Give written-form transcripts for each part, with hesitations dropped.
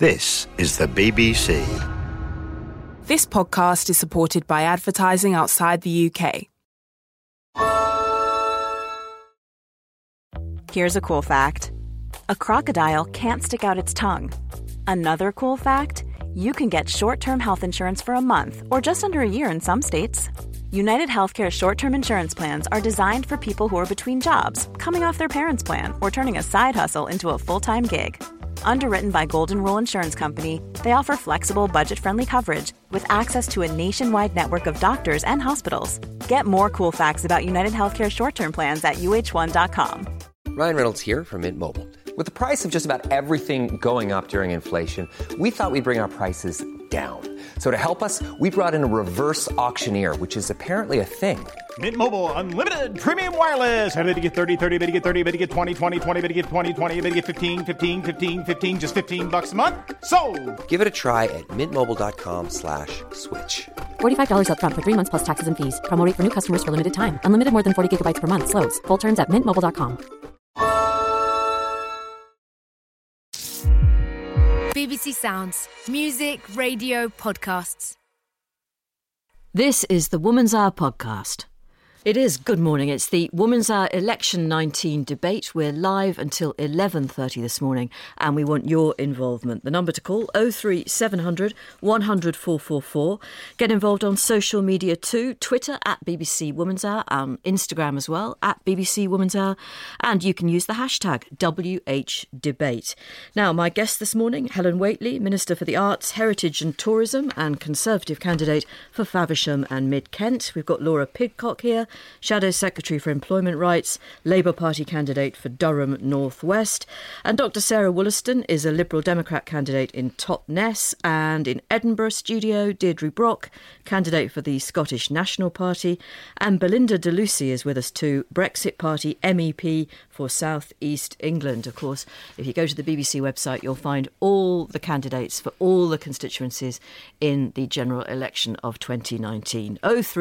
This is the BBC. This podcast is supported by advertising outside the UK. Here's a cool fact. A crocodile can't stick out its tongue. Another cool fact, you can get short-term health insurance for a month or just under a year in some states. United Healthcare short-term insurance plans are designed for people who are between jobs, coming off their parents' plan, or turning a side hustle into a full-time gig. Underwritten by Golden Rule Insurance Company, they offer flexible, budget-friendly coverage with access to a nationwide network of doctors and hospitals. Get more cool facts about United Healthcare short-term plans at uh1.com. Ryan Reynolds here from Mint Mobile. With the price of just about everything going up during inflation, we thought we'd bring our prices down. So to help us, we brought in a reverse auctioneer, which is apparently a thing. Mint Mobile Unlimited Premium Wireless. How to get 30, 30, bit to get 30, bit to get 20, 20, 20, bit to get 20, 20, bit to get 15, 15, 15, 15, just $15 a month? Sold! Give it a try at mintmobile.com/switch. $45 up front for 3 months plus taxes and fees. Promo rate for new customers for limited time. Unlimited more than 40 gigabytes per month. Slows full terms at mintmobile.com. BBC Sounds. Music, radio, podcasts. This is the Woman's Hour podcast. It is. Good morning. It's the Woman's Hour Election 19 debate. We're live until 11:30 this morning and we want your involvement. The number to call, 03700 100 444. Get involved on social media too. Twitter at BBC Woman's Hour, and Instagram as well, at BBC Woman's Hour. And you can use the hashtag WHDebate. Now, my guest this morning, Helen Whately, Minister for the Arts, Heritage and Tourism and Conservative candidate for Faversham and Mid-Kent. We've got Laura Pidcock here, Shadow Secretary for Employment Rights, Labour Party candidate for Durham North West. And Dr Sarah Wollaston is a Liberal Democrat candidate in Totnes. And in Edinburgh studio, Deirdre Brock, candidate for the Scottish National Party. And Belinda de Lucy is with us too, Brexit Party MEP for South East England. Of course, if you go to the BBC website, you'll find all the candidates for all the constituencies in the general election of 2019.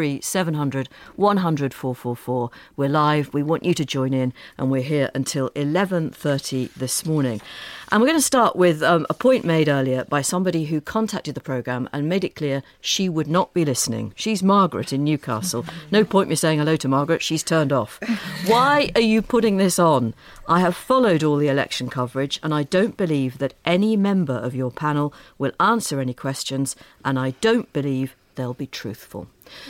03700 100 444. We're live. We want you to join in, and we're here until 11:30 this morning. And we're going to start with a point made earlier by somebody who contacted the programme and made it clear she would not be listening. She's Margaret in Newcastle. No point me saying hello to Margaret. She's turned off. Why are you putting this on? I have followed all the election coverage and I don't believe that any member of your panel will answer any questions, and I don't believe they'll be truthful.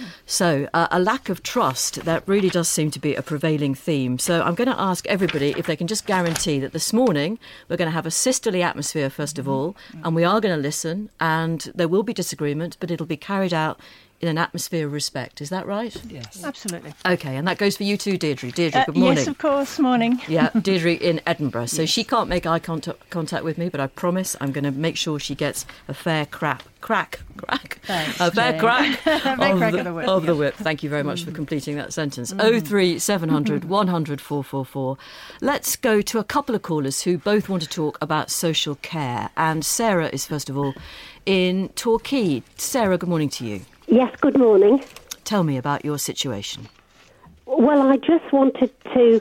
So a lack of trust, that really does seem to be a prevailing theme. So I'm going to ask everybody if they can just guarantee that this morning we're going to have a sisterly atmosphere, first of all, and we are going to listen, and there will be disagreement, but it'll be carried out in an atmosphere of respect. Is that right? Yes. Absolutely. OK, and that goes for you too, Deirdre. Deirdre, good morning. Yes, of course. Morning. Yeah, Deirdre in Edinburgh. So she can't make eye contact with me, but I promise I'm going to make sure she gets a fair crack. Thanks, a fair crack of the whip. Thank you very much for completing that sentence. 03700 100 444. Let's go to a couple of callers who both want to talk about social care. And Sarah is, first of all, in Torquay. Sarah, good morning to you. Yes, good morning. Tell me about your situation. Well, I just wanted to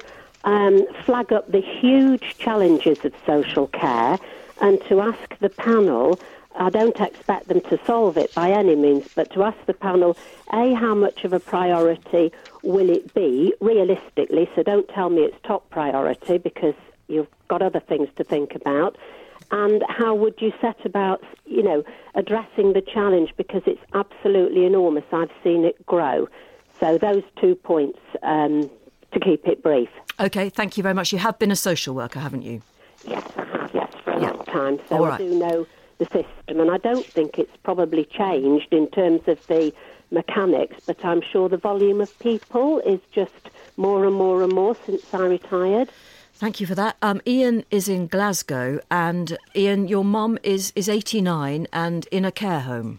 flag up the huge challenges of social care and to ask the panel, I don't expect them to solve it by any means, but to ask the panel, A, how much of a priority will it be realistically? So don't tell me it's top priority because you've got other things to think about. And how would you set about, addressing the challenge, because it's absolutely enormous. I've seen it grow. So those 2 points to keep it brief. OK, thank you very much. You have been a social worker, haven't you? Yes, I have, yes, for a long time. So I do know the system, and I don't think it's probably changed in terms of the mechanics, but I'm sure the volume of people is just more and more and more since I retired. Thank you for that. Ian is in Glasgow, and Ian, your mum is 89 and in a care home.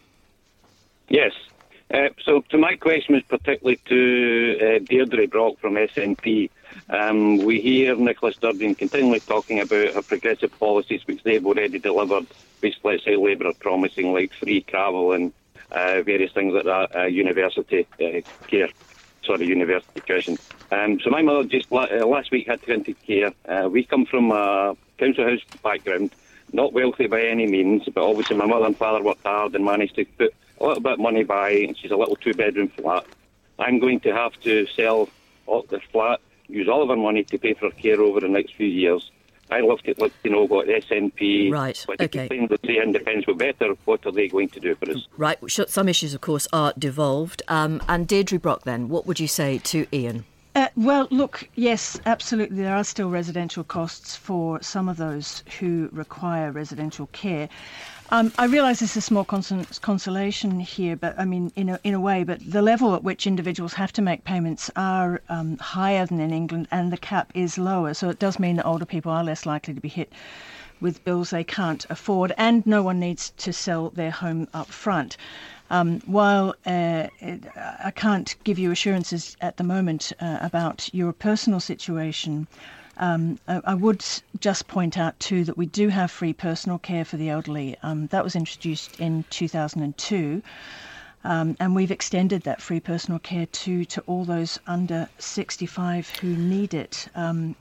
Yes. So to my question was particularly to Deirdre Brock from SNP. We hear Nicola Sturgeon continually talking about her progressive policies, which they've already delivered, which, let's say, Labour are promising, like free travel and various things like that, university cushion. So my mother just last week had 20 care. We come from a council house background. not wealthy by any means, but obviously my mother and father worked hard and managed to put a little bit of money by, and she's a little 2-bedroom flat. I'm going to have to sell the flat, use all of our money to pay for her care over the next few years. I'd love to know what SNP, what the three independents were better, what are they going to do for us? Right, some issues, of course, are devolved. And Deirdre Brock, then, what would you say to Ian? Well, look, yes, absolutely. There are still residential costs for some of those who require residential care. I realise this is a small consolation here, but I mean, in a way, but the level at which individuals have to make payments are higher than in England, and the cap is lower. So it does mean that older people are less likely to be hit with bills they can't afford, and no one needs to sell their home up front. While I can't give you assurances at the moment about your personal situation, I would just point out too that we do have free personal care for the elderly. That was introduced in 2002. And we've extended that free personal care to all those under 65 who need it. In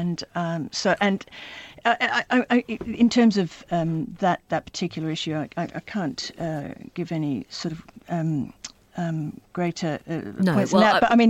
terms of that particular issue, I can't give any sort of greater points on that. But I mean,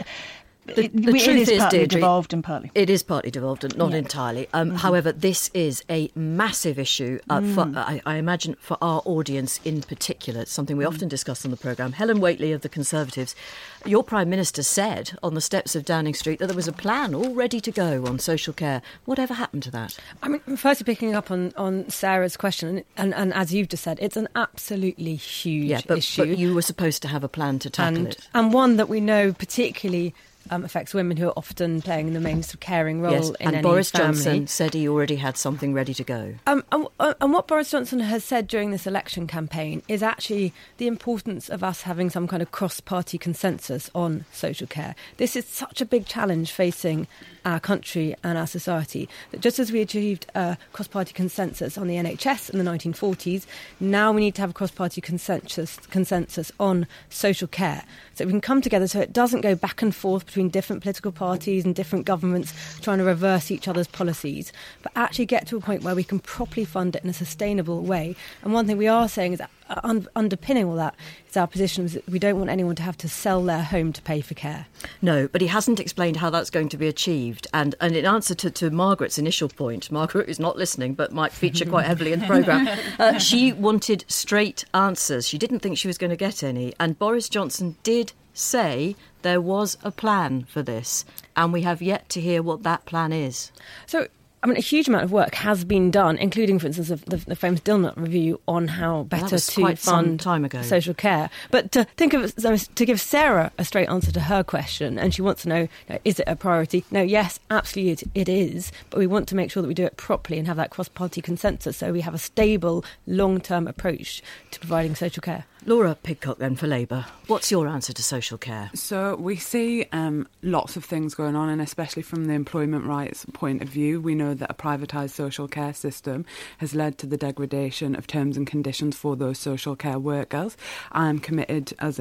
The truth is partly Deirdre, devolved and partly. It is partly devolved and not entirely. However, this is a massive issue, for, I imagine, for our audience in particular. It's something we often discuss on the programme. Helen Whately of the Conservatives, your Prime Minister said on the steps of Downing Street that there was a plan all ready to go on social care. Whatever happened to that? I mean, firstly, picking up on Sarah's question, and as you've just said, it's an absolutely huge issue. But you were supposed to have a plan to tackle it. And one that we know particularly affects women who are often playing the main sort of caring role in any family. And Boris Johnson said he already had something ready to go. And what Boris Johnson has said during this election campaign is actually the importance of us having some kind of cross-party consensus on social care. This is such a big challenge facing our country and our society that just as we achieved a cross-party consensus on the NHS in the 1940s, now we need to have a cross-party consensus on social care. So we can come together so it doesn't go back and forth between different political parties and different governments trying to reverse each other's policies, but actually get to a point where we can properly fund it in a sustainable way. And one thing we are saying is that underpinning all that is our position is that we don't want anyone to have to sell their home to pay for care. No, but he hasn't explained how that's going to be achieved. And in answer to Margaret's initial point, Margaret is not listening but might feature quite heavily in the programme, she wanted straight answers. She didn't think she was going to get any. And Boris Johnson did say there was a plan for this, and we have yet to hear what that plan is. So, I mean, a huge amount of work has been done, including, for instance, the famous Dilnut review on how better to fund social care. But to give Sarah a straight answer to her question, and she wants to know, is it a priority? No, yes, absolutely it is. But we want to make sure that we do it properly and have that cross-party consensus so we have a stable, long-term approach to providing social care. Laura Pidcock, then, for Labour. What's your answer to social care? So we see lots of things going on, and especially from the employment rights point of view, we know that a privatised social care system has led to the degradation of terms and conditions for those social care workers. I am committed as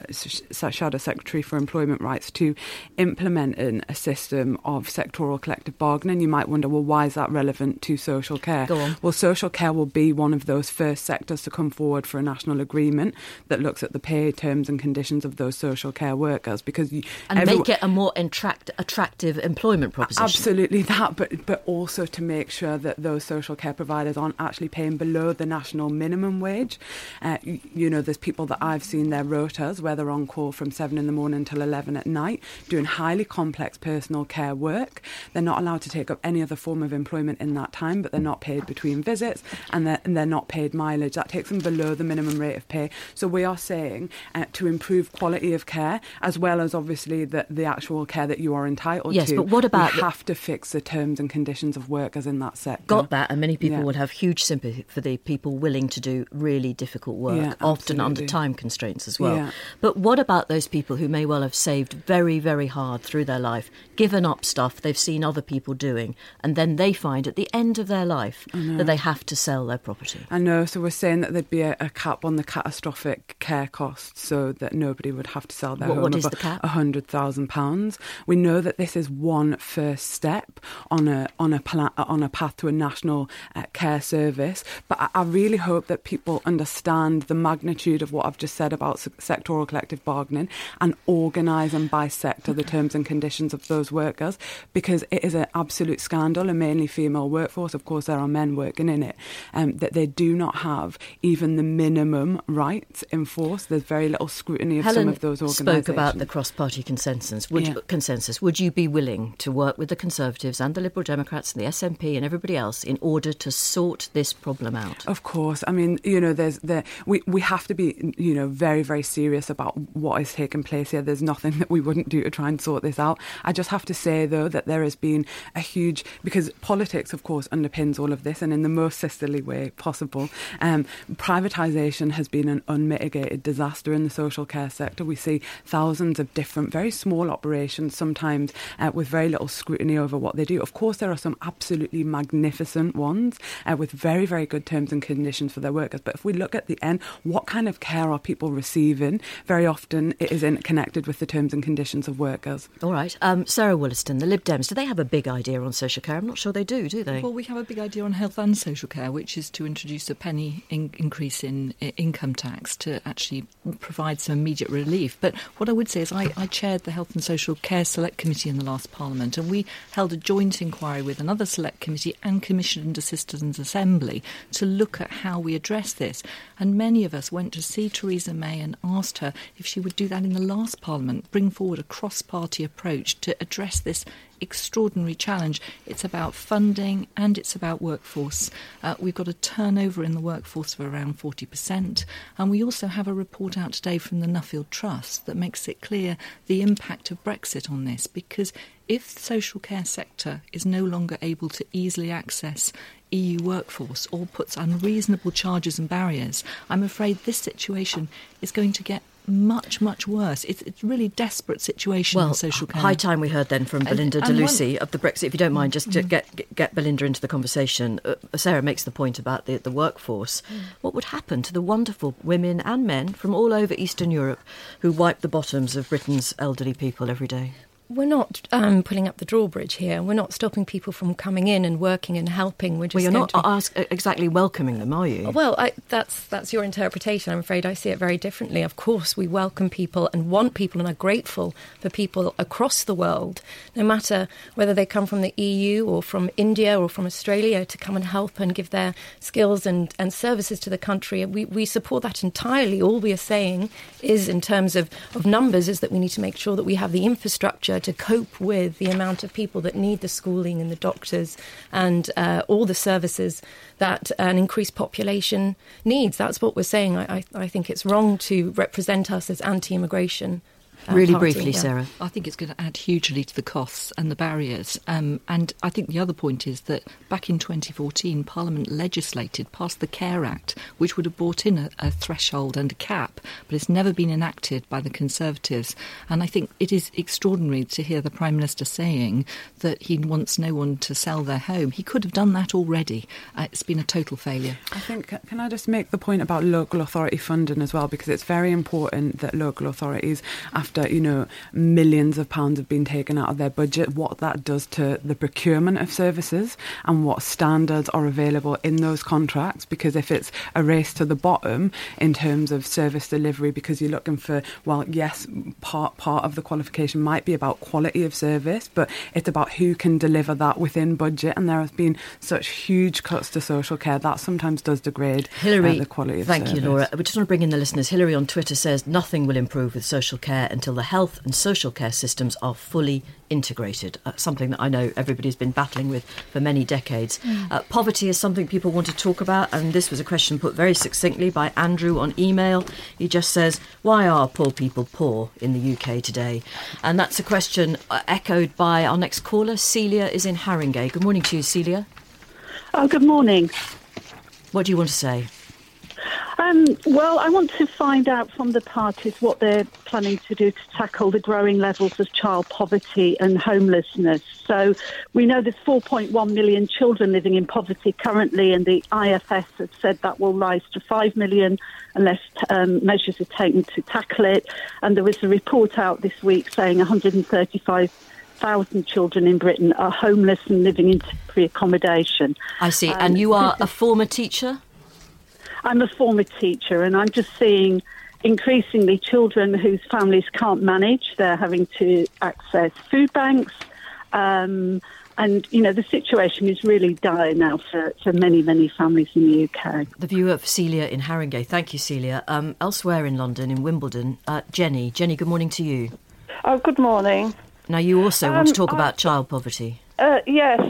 Shadow Secretary for Employment Rights to implementing a system of sectoral collective bargaining. You might wonder, well, why is that relevant to social care? Go on. Well, social care will be one of those first sectors to come forward for a national agreement that looks at the pay terms and conditions of those social care workers, because make it a more attractive employment proposition. Absolutely that, but also to make sure that those social care providers aren't actually paying below the national minimum wage. There's people that I've seen their rotas where they're on call from 7 in the morning till 11 at night doing highly complex personal care work. They're not allowed to take up any other form of employment in that time, but they're not paid between visits and they're not paid mileage. That takes them below the minimum rate of pay. So we are saying to improve quality of care, as well as obviously the actual care that you are entitled to. Yes, but what about... We have to fix the terms and conditions of workers in that sector. Got that, and many people would have huge sympathy for the people willing to do really difficult work, often under time constraints as well. Yeah. But what about those people who may well have saved very, very hard through their life, given up stuff they've seen other people doing, and then they find at the end of their life that they have to sell their property? I know, so we're saying that there'd be a cap on the catastrophic care costs so that nobody would have to sell their home. What is the cap? £100,000. We know that this is one first step on a on a path to a national care service. But I really hope that people understand the magnitude of what I've just said about sectoral collective bargaining and organising by sector the terms and conditions of those workers, because it is an absolute scandal, a mainly female workforce, of course there are men working in it, that they do not have even the minimum rights enforced. There's very little scrutiny of some of those organisations. Helen spoke about the cross-party consensus. Would you be willing to work with the Conservatives and the Liberal Democrats and the SNP and everybody else in order to sort this problem out? Of course. I mean, we have to be, very, very serious about what is taking place here. There's nothing that we wouldn't do to try and sort this out. I just have to say, though, that there has been a huge, because politics, of course, underpins all of this, and in the most sisterly way possible. Privatisation has been an unmitigated disaster in the social care sector. We see thousands of different, very small operations, sometimes with very little scrutiny over what they do. Of course, there are some absolutely magnificent ones with very, very good terms and conditions for their workers. But if we look at the end, what kind of care are people receiving? Very often it isn't connected with the terms and conditions of workers. All right. Sarah Wollaston, the Lib Dems, do they have a big idea on social care? I'm not sure they do they? Well, we have a big idea on health and social care, which is to introduce a penny increase in income tax to actually provide some immediate relief. But what I would say is I chaired the Health and Social Care Select Committee in the last Parliament, and we held a joint inquiry with another Select Committee and commissioned a Citizens' Assembly to look at how we address this. And many of us went to see Theresa May and asked her if she would do that in the last Parliament, bring forward a cross-party approach to address this extraordinary challenge. It's about funding and it's about workforce. We've got a turnover in the workforce of around 40%, and we also have a report out today from the Nuffield Trust that makes it clear the impact of Brexit on this, because if the social care sector is no longer able to easily access EU workforce or puts unreasonable charges and barriers, I'm afraid this situation is going to get much, much worse. It's a really desperate situation in social care. High time we heard then from Belinda de Lucy of the Brexit. If you don't mind, just to get Belinda into the conversation. Sarah makes the point about the workforce. What would happen to the wonderful women and men from all over Eastern Europe who wipe the bottoms of Britain's elderly people every day? We're not putting up the drawbridge here. We're not stopping people from coming in and working and helping. We're just you're not exactly welcoming them, are you? Well, that's your interpretation. I'm afraid I see it very differently. Of course, we welcome people and want people and are grateful for people across the world, no matter whether they come from the EU or from India or from Australia, to come and help and give their skills and services to the country. We support that entirely. All we are saying is, in terms of numbers, is that we need to make sure that we have the infrastructure to cope with the amount of people that need the schooling and the doctors and all the services that an increased population needs. That's what we're saying. I think it's wrong to represent us as anti-immigration. Really briefly, Sarah. I think it's going to add hugely to the costs and the barriers. And I think the other point is that back in 2014, Parliament passed the Care Act, which would have brought in a threshold and a cap, but it's never been enacted by the Conservatives. And I think it is extraordinary to hear the Prime Minister saying that he wants no one to sell their home. He could have done that already. It's been a total failure. I think, can I just make the point about local authority funding as well, because it's very important that local authorities, after millions of pounds have been taken out of their budget, what that does to the procurement of services and what standards are available in those contracts. Because if it's a race to the bottom in terms of service delivery, because you're looking for, well, yes, part of the qualification might be about quality of service, but it's about who can deliver that within budget. And there has been such huge cuts to social care that sometimes does degrade the quality of service. Thank you, Laura. We just want to bring in the listeners. Hillary on Twitter says nothing will improve with social care until the health and social care systems are fully integrated, something that I know everybody's been battling with for many decades. Poverty is something people want to talk about, and this was a question put very succinctly by Andrew on email. He just says, why are poor people poor in the UK today? And that's a question echoed by our next caller. Celia is in Haringey. Good morning to you, Celia. Oh, good morning. What do you want to say? Well, I want to find out from the parties what they're planning to do to tackle the growing levels of child poverty and homelessness. So we know there's 4.1 million children living in poverty currently, and the IFS has said that will rise to 5 million unless measures are taken to tackle it. And there was a report out this week saying 135 100,000 children in Britain are homeless and living in temporary accommodation. I see. And you are a former teacher? I'm a former teacher, and I'm just seeing increasingly children whose families can't manage. They're having to access food banks. And, you know, the situation is really dire now for many, many families in the UK. The view of Celia in Haringey. Thank you, Celia. Elsewhere in London, in Wimbledon, Jenny. Jenny, good morning to you. Oh, good morning. Now, you also want to talk about child poverty. Yes,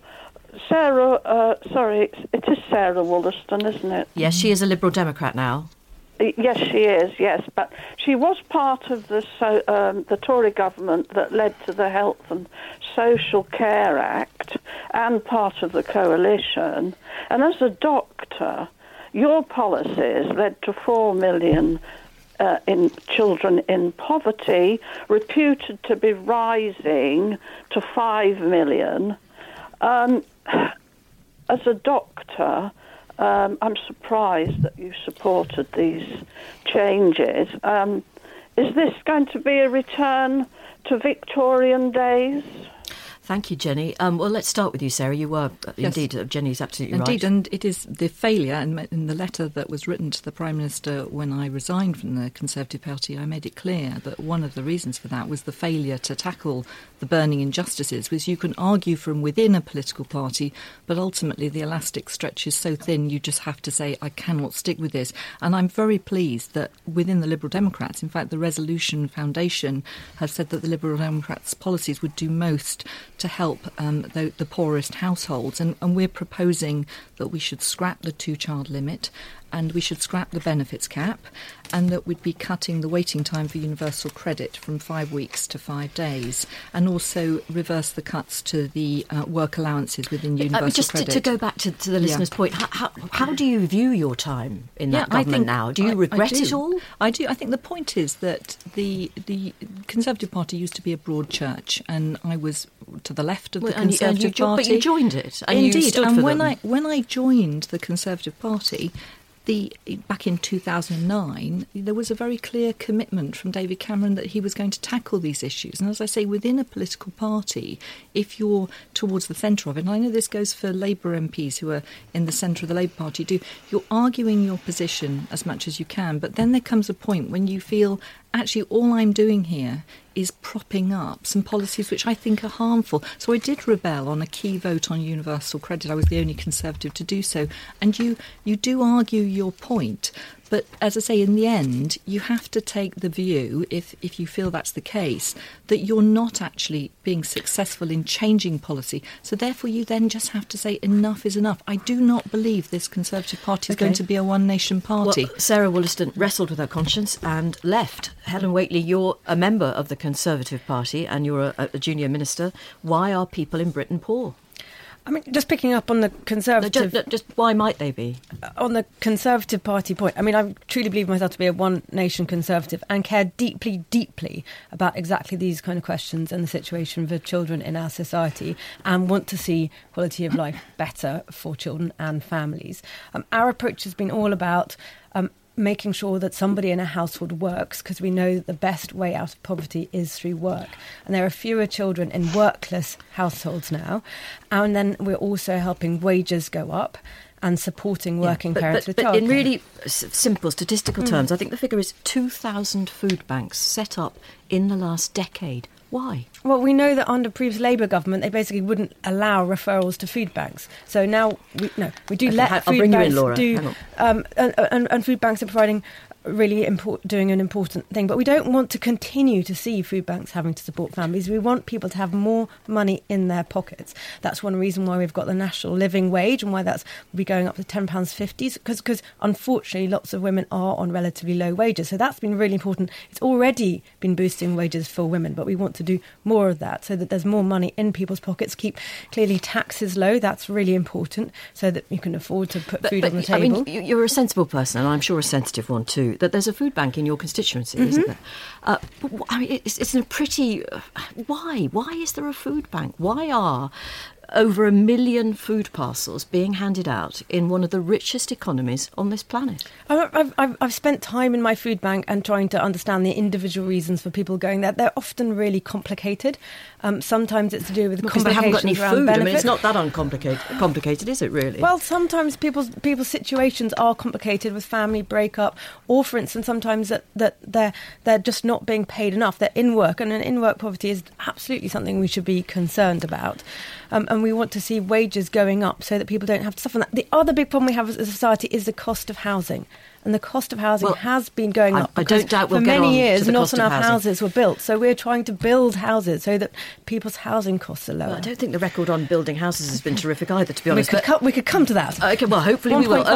Sarah, it is Sarah Wollaston, isn't it? Yes, she is a Liberal Democrat now. Yes, she is, yes. But she was part of the Tory government that led to the Health and Social Care Act and part of the coalition. And as a doctor, your policies led to 4 million in children in poverty, reputed to be rising to 5 million. As a doctor, I'm surprised that you supported these changes. Is this going to be a return to Victorian days? Thank you, Jenny. Well, let's start with you, Sarah. You were, indeed, Jenny's absolutely right. Indeed, and it is the failure, and in the letter that was written to the Prime Minister when I resigned from the Conservative Party, I made it clear that one of the reasons for that was the failure to tackle the burning injustices, which you can argue from within a political party, but ultimately the elastic stretches so thin you just have to say, I cannot stick with this. And I'm very pleased that within the Liberal Democrats, in fact, the Resolution Foundation has said that the Liberal Democrats' policies would do most to help the poorest households. And we're proposing that we should scrap the 2-child limit and we should scrap the benefits cap, and that we'd be cutting the waiting time for universal credit from 5 weeks to 5 days, and also reverse the cuts to the work allowances within universal credit. Just to go back to the listener's point, how do you view your time in that government now? Do you regret it all? I do. I think the point is that the Conservative Party used to be a broad church, and I was to the left of the Conservative Party. But you joined it, and indeed. You stood and for when them. when I joined the Conservative Party, back in 2009, there was a very clear commitment from David Cameron that he was going to tackle these issues. And as I say, within a political party, if you're towards the centre of it, and I know this goes for Labour MPs who are in the centre of the Labour Party, you're arguing your position as much as you can, but then there comes a point when you feel, actually, all I'm doing here is propping up some policies which I think are harmful. So I did rebel on a key vote on universal credit. I was the only Conservative to do so. And you do argue your point. But as I say, in the end, you have to take the view, if you feel that's the case, that you're not actually being successful in changing policy. So therefore, you then just have to say enough is enough. I do not believe this Conservative Party is going to be a one-nation party. Well, Sarah Wollaston wrestled with her conscience and left. Helen Whately, you're a member of the Conservative Party and you're a junior minister. Why are people in Britain poor? I mean, just picking up on the Conservative... Just why might they be? On the Conservative Party point, I mean, I truly believe myself to be a one-nation Conservative and care deeply, deeply about exactly these kind of questions and the situation for children in our society, and want to see quality of life better for children and families. Our approach has been all about making sure that somebody in a household works, because we know that the best way out of poverty is through work. And there are fewer children in workless households now. And then we're also helping wages go up and supporting working parents with childcare. But in really simple statistical terms, I think the figure is 2,000 food banks set up in the last decade. Why? Well, we know that under previous Labour government, they basically wouldn't allow referrals to food banks. So now we do let food banks do, and food banks are providing really doing an important thing. But we don't want to continue to see food banks having to support families. We want people to have more money in their pockets. That's one reason why we've got the national living wage and why that's will be going up to £10.50, because unfortunately lots of women are on relatively low wages. So that's been really important. It's already been boosting wages for women, but we want to do more of that so that there's more money in people's pockets. Keep clearly taxes low. That's really important so that you can afford to put food on the table. I mean, you're a sensible person, and I'm sure a sensitive one too, that there's a food bank in your constituency, isn't there? But I mean, it's a pretty... Why? Why is there a food bank? Why are over 1 million food parcels being handed out in one of the richest economies on this planet. I've spent time in my food bank and trying to understand the individual reasons for people going there. They're often really complicated. Sometimes it's to do with because they haven't got any food. Benefit. I mean, it's not that complicated, is it really? Well, sometimes people's situations are complicated with family breakup, or for instance, sometimes that they're just not being paid enough. They're in work, and in-work poverty is absolutely something we should be concerned about. And we want to see wages going up so that people don't have to suffer that. The other big problem we have as a society is the cost of housing. And the cost of housing has been going up. I don't doubt we'll for get many on years, to the not cost of enough housing. houses were built. So we're trying to build houses so that people's housing costs are lower. Well, I don't think the record on building houses has been terrific either, to be honest. We could come to that. Okay, well, hopefully we will.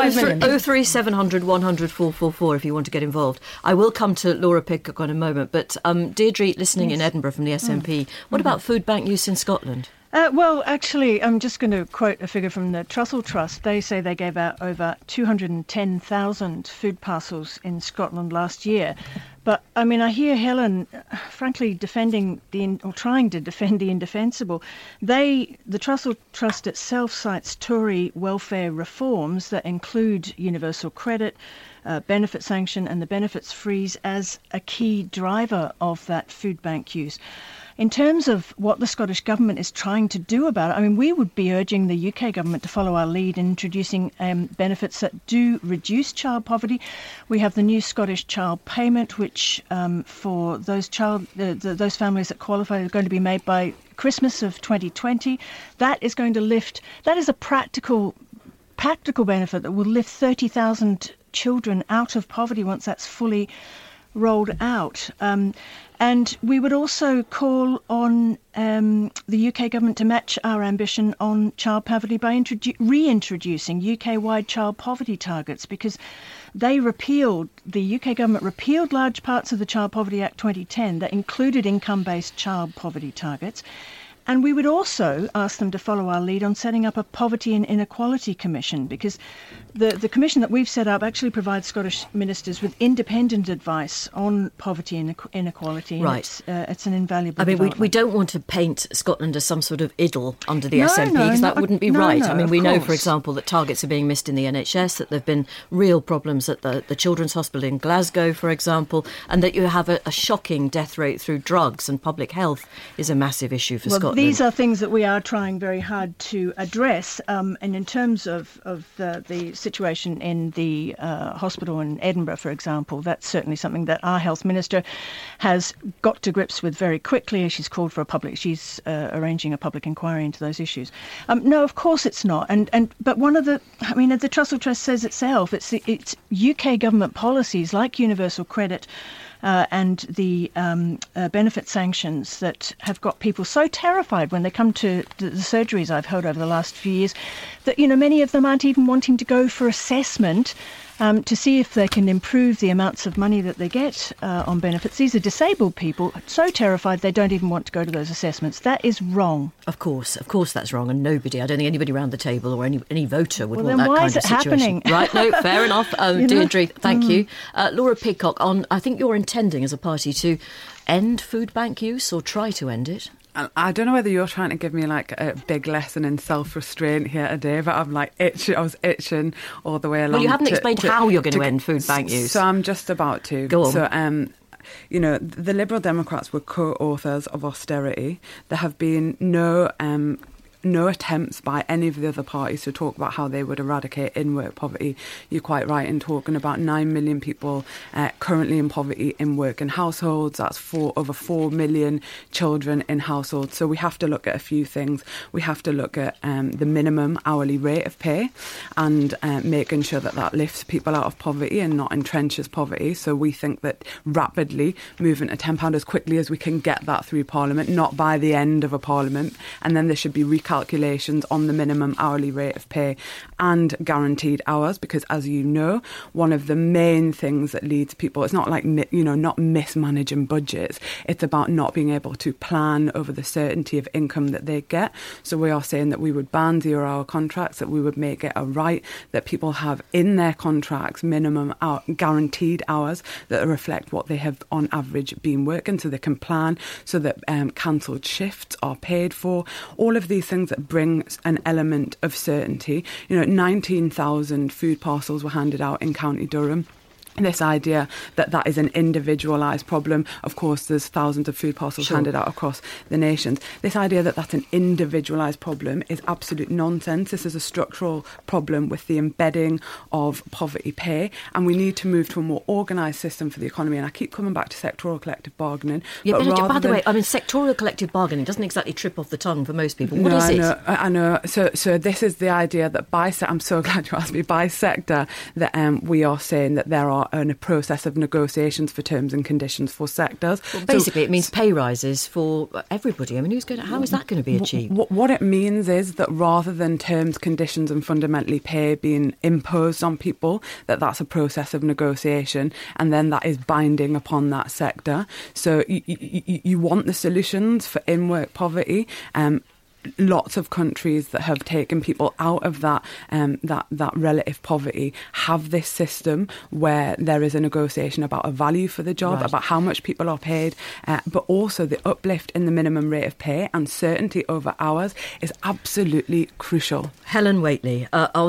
03700 100 444 if you want to get involved. I will come to Laura Pidcock in a moment, but Deirdre, listening in Edinburgh from the SNP, what about food bank use in Scotland? Well, actually, I'm just going to quote a figure from the Trussell Trust. They say they gave out over 210,000 food parcels in Scotland last year. But, I mean, I hear Helen, frankly, trying to defend the indefensible. The Trussell Trust itself cites Tory welfare reforms that include universal credit, benefit sanction and the benefits freeze as a key driver of that food bank use. In terms of what the Scottish Government is trying to do about it, I mean, we would be urging the UK Government to follow our lead in introducing benefits that do reduce child poverty. We have the new Scottish Child Payment, which for those those families that qualify are going to be made by Christmas of 2020. That is going to lift. That is a practical benefit that will lift 30,000 children out of poverty once that's fully rolled out. And we would also call on the UK Government to match our ambition on child poverty by reintroducing UK-wide child poverty targets, because the UK Government repealed large parts of the Child Poverty Act 2010 that included income-based child poverty targets. And we would also ask them to follow our lead on setting up a Poverty and Inequality Commission, because the commission that we've set up actually provides Scottish ministers with independent advice on poverty and inequality. Right. It's an invaluable I mean, development. we don't want to paint Scotland as some sort of idyll under the SNP, because that wouldn't be right. I mean, we know, for example, that targets are being missed in the NHS, that there have been real problems at the Children's Hospital in Glasgow, for example, and that you have a shocking death rate through drugs, and public health is a massive issue for Scotland. These are things that we are trying very hard to address. And in terms of the situation in the hospital in Edinburgh, for example, that's certainly something that our health minister has got to grips with very quickly. She's called for she's arranging a public inquiry into those issues. No, of course it's not. But one of the Trussell Trust says itself, it's UK government policies like universal credit and the benefit sanctions that have got people so terrified when they come to the surgeries I've heard over the last few years that, many of them aren't even wanting to go for assessment to see if they can improve the amounts of money that they get on benefits. These are disabled people, so terrified they don't even want to go to those assessments. That is wrong. Of course that's wrong, and I don't think anybody around the table or any voter would want that kind of situation. Why is it happening? Right, no, fair enough. Deirdre, thank you. Laura Pidcock, I think you're intending as a party to end food bank use or try to end it. I don't know whether you're trying to give me like a big lesson in self-restraint here today, but I'm like I was itching all the way along. Well, you haven't explained how you're going to end food bank use. So I'm just about to. Go on. So, the Liberal Democrats were co-authors of austerity. There have been no attempts by any of the other parties to talk about how they would eradicate in-work poverty. You're quite right in talking about 9 million people currently in poverty in working households. That's over 4 million children in households. So we have to look at a few things. We have to look at the minimum hourly rate of pay and making sure that lifts people out of poverty and not entrenches poverty. So we think that rapidly moving to £10 as quickly as we can get that through Parliament, not by the end of a Parliament, and then there should be calculations on the minimum hourly rate of pay and guaranteed hours, because as you know, one of the main things that leads people, it's not like, not mismanaging budgets, it's about not being able to plan over the certainty of income that they get. So we are saying that we would ban 0-hour contracts, that we would make it a right that people have in their contracts minimum guaranteed hours that reflect what they have on average been working, so they can plan, so that cancelled shifts are paid for. All of these things things that bring an element of certainty. 19,000 food parcels were handed out in County Durham. This idea that is an individualised problem. Of course, there's thousands of food parcels handed out across the nations. This idea that that's an individualised problem is absolute nonsense. This is a structural problem with the embedding of poverty pay, and we need to move to a more organised system for the economy. And I keep coming back to sectoral collective bargaining. Yeah, but by the way, sectoral collective bargaining doesn't exactly trip off the tongue for most people. What is it? I know. So this is the idea that I'm so glad you asked me, by sector, that we are saying that there are in a process of negotiations for terms and conditions for sectors. Well, basically, it means pay rises for everybody. I mean, how is that going to be achieved? What it means is that rather than terms, conditions and fundamentally pay being imposed on people, that's a process of negotiation, and then that is binding upon that sector. So you want the solutions for in-work poverty. Lots of countries that have taken people out of that relative poverty have this system where there is a negotiation about a value for the job, about how much people are paid, but also the uplift in the minimum rate of pay and certainty over hours is absolutely crucial. Helen Whately,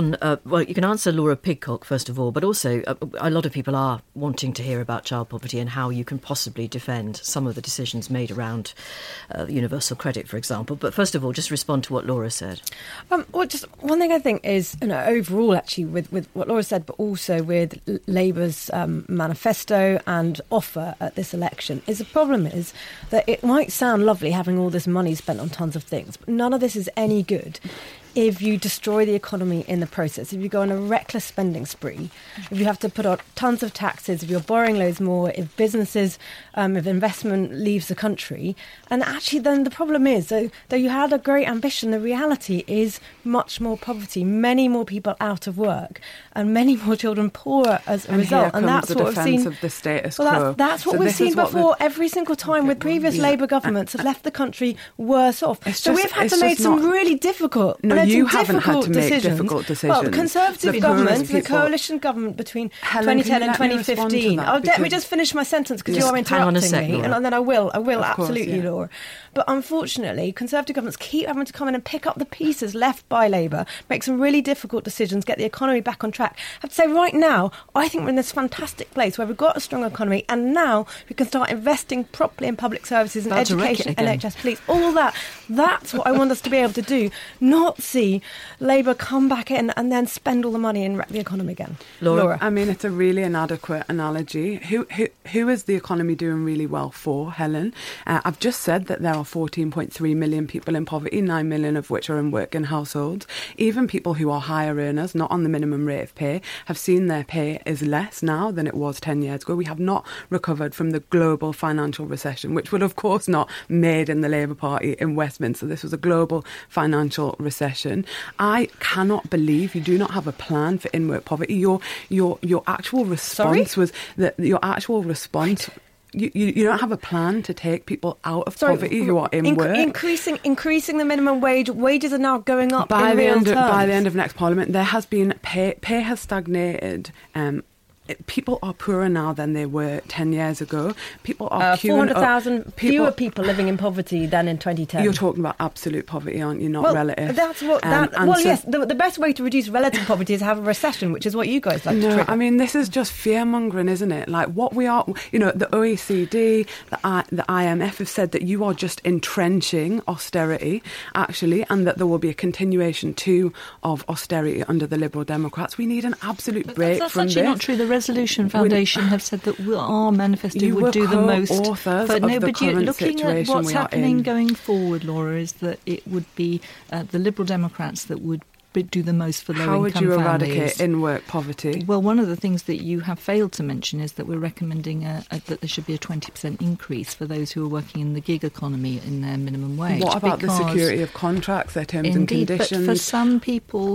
you can answer Laura Pidcock first of all, but also a lot of people are wanting to hear about child poverty and how you can possibly defend some of the decisions made around universal credit, for example. But first of all, just respond to what Laura said. Just one thing I think is, overall, actually, with what Laura said, but also with Labour's manifesto and offer at this election, is the problem is that it might sound lovely having all this money spent on tons of things, but none of this is any good if you destroy the economy in the process, if you go on a reckless spending spree, if you have to put on tons of taxes, if you're borrowing loads more, if businesses, if investment leaves the country. And actually then the problem is, though you had a great ambition, the reality is much more poverty, many more people out of work, and many more children poorer as a result. And that's what we've seen. Of the status quo. That's what we've seen before. Every single time with previous Labour governments have left the country worse off. We've had to make some really difficult. You haven't had to make difficult decisions. Well, the Conservative government, the coalition government between 2010 and 2015. Let me just finish my sentence because you are interrupting me. Laura. And then I will absolutely, Laura. But unfortunately, Conservative governments keep having to come in and pick up the pieces left by Labour, make some really difficult decisions, get the economy back on track. I have to say, right now, I think we're in this fantastic place where we've got a strong economy, and now we can start investing properly in public services and education, NHS, police, all that. That's what I want us to be able to do, not see Labour come back in and then spend all the money and wreck the economy again. Laura. I mean, it's a really inadequate analogy. Who is the economy doing really well for, Helen? I've just said that there are 14.3 million people in poverty, 9 million of which are in working households. Even people who are higher earners, not on the minimum rate of pay, have seen their pay is less now than it was 10 years ago. We have not recovered from the global financial recession, which would, of course, not made in the Labour Party in Westminster. This was a global financial recession. I cannot believe you do not have a plan for in-work poverty. Your actual response was that your actual response... You don't have a plan to take people out of poverty who are in work. Increasing the minimum wage. Wages are now going up by the end of next Parliament. There has been pay has stagnated. People are poorer now than they were 10 years ago. People are 400,000 fewer people living in poverty than in 2010. You're talking about absolute poverty, aren't you? Not relative. That's what. Yes. The best way to reduce relative poverty is to have a recession, which is what you guys like to trigger. I mean, this is just fear mongering, isn't it? Like what we are. The OECD, the IMF have said that you are just entrenching austerity, actually, and that there will be a continuation too of austerity under the Liberal Democrats. We need an absolute break from this. That's actually not true. The Resolution Foundation have said that our manifesto would do the most. But looking at what's happening going forward, Laura, is that it would be the Liberal Democrats that would do the most for low-income families. How would you eradicate in-work poverty? Well, one of the things that you have failed to mention is that we're recommending that there should be a 20% increase for those who are working in the gig economy in their minimum wage. What about the security of contracts, their terms and conditions? But for some people...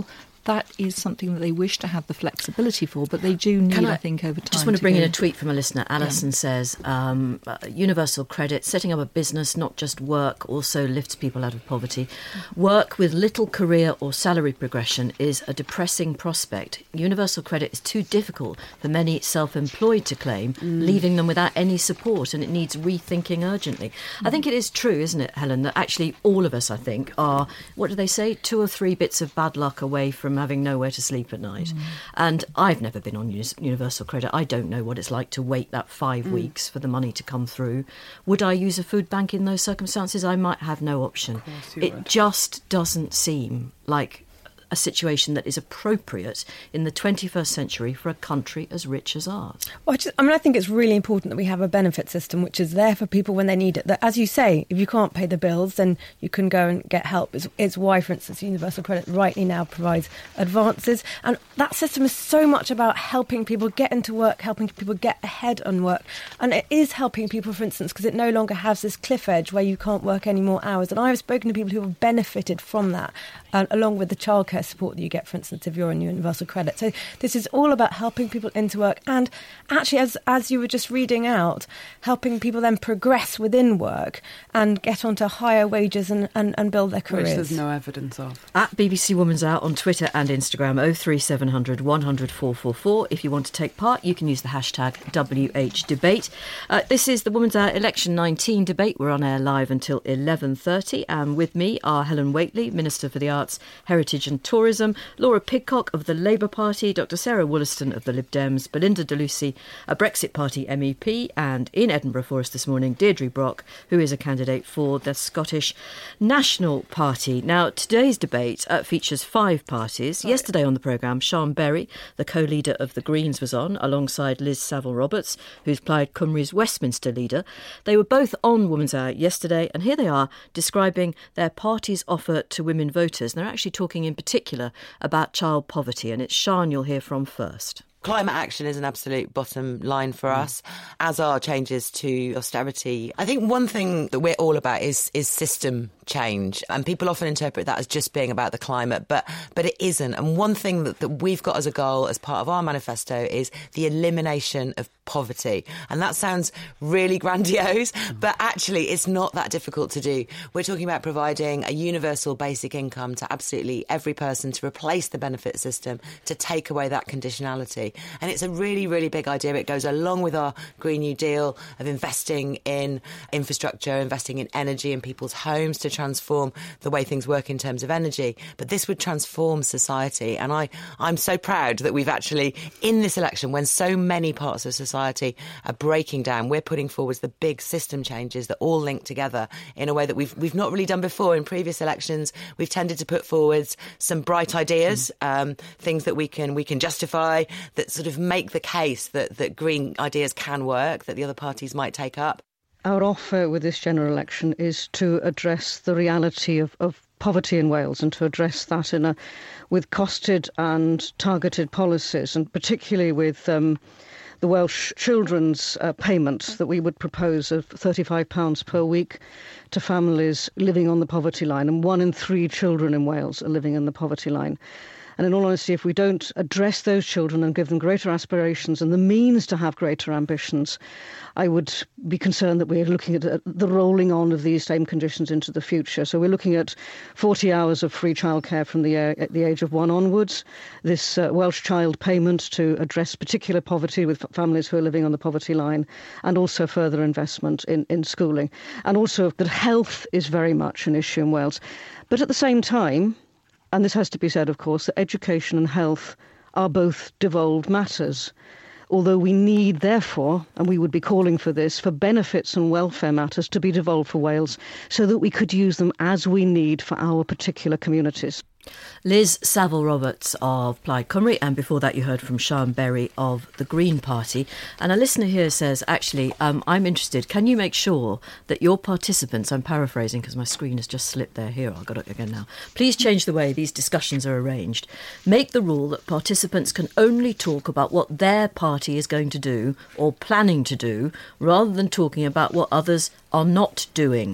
that is something that they wish to have the flexibility for, but they do need, I think, over time. Just want to bring in a tweet from a listener. Alison says, universal credit, setting up a business, not just work, also lifts people out of poverty. Work with little career or salary progression is a depressing prospect. Universal credit is too difficult for many self-employed to claim, leaving them without any support, and it needs rethinking urgently. I think it is true, isn't it, Helen, that actually all of us, I think, are, what do they say, 2 or 3 bits of bad luck away from having nowhere to sleep at night. And I've never been on universal credit. I don't know what it's like to wait that 5 weeks for the money to come through. Would I use a food bank in those circumstances? I might have no option. It just doesn't seem like a situation that is appropriate in the 21st century for a country as rich as ours. Well, I think it's really important that we have a benefit system which is there for people when they need it. That, as you say, if you can't pay the bills, then you can go and get help. It's why, for instance, Universal Credit rightly now provides advances. And that system is so much about helping people get into work, helping people get ahead on work. And it is helping people, for instance, because it no longer has this cliff edge where you can't work any more hours. And I have spoken to people who have benefited from that, along with the childcare support that you get, for instance, if you're on universal credit. So this is all about helping people into work and actually, as you were just reading out, helping people then progress within work and get onto higher wages and build their careers. Which there's no evidence of. At BBC Woman's Hour on Twitter and Instagram, 03700 100 444. If you want to take part, you can use the hashtag WHDebate. This is the Woman's Hour Election 19 debate. We're on air live until 11:30. And with me are Helen Whately, Minister for the Arts, Heritage and Tourism, Laura Pidcock of the Labour Party, Dr Sarah Wollaston of the Lib Dems, Belinda DeLucy, a Brexit Party MEP, and in Edinburgh for us this morning, Deirdre Brock, who is a candidate for the Scottish National Party. Now, today's debate features 5 parties. Yesterday on the programme, Sian Berry, the co-leader of the Greens, was on, alongside Liz Saville-Roberts, who's Plaid Cymru's Westminster leader. They were both on Women's Hour yesterday, and here they are describing their party's offer to women voters. And they're actually talking in particular about child poverty, and it's Sian you'll hear from first. Climate action is an absolute bottom line for us, as are changes to austerity. I think one thing that we're all about is system change, and people often interpret that as just being about the climate, but it isn't. And one thing that we've got as a goal as part of our manifesto is the elimination of poverty. And that sounds really grandiose, but actually it's not that difficult to do. We're talking about providing a universal basic income to absolutely every person, to replace the benefit system, to take away that conditionality. And it's a really, really big idea. It goes along with our Green New Deal of investing in infrastructure, investing in energy in people's homes to transform the way things work in terms of energy. But this would transform society. And I'm so proud that we've actually, in this election, when so many parts of society are breaking down, we're putting forward the big system changes that all link together in a way that we've not really done before. In previous elections, we've tended to put forward some bright ideas, things that we can justify, that sort of make the case that green ideas can work, that the other parties might take up. Our offer with this general election is to address the reality of poverty in Wales, and to address that with costed and targeted policies, and particularly with the Welsh Children's payment that we would propose of £35 per week to families living on the poverty line. And 1 in 3 children in Wales are living in the poverty line. And in all honesty, if we don't address those children and give them greater aspirations and the means to have greater ambitions, I would be concerned that we're looking at the rolling on of these same conditions into the future. So we're looking at 40 hours of free childcare from at the age of 1 onwards, this Welsh child payment to address particular poverty with families who are living on the poverty line, and also further investment in schooling. And also that health is very much an issue in Wales. But at the same time, and this has to be said, of course, that education and health are both devolved matters. Although we need, therefore, and we would be calling for this, for benefits and welfare matters to be devolved for Wales, so that we could use them as we need for our particular communities. Liz Saville-Roberts of Plaid Cymru, and before that you heard from Sian Berry of the Green Party. And a listener here says, actually, I'm interested, can you make sure that your participants, I'm paraphrasing because my screen has just slipped there, here, I've got it again now, please change the way these discussions are arranged. Make the rule that participants can only talk about what their party is going to do or planning to do, rather than talking about what others are not doing.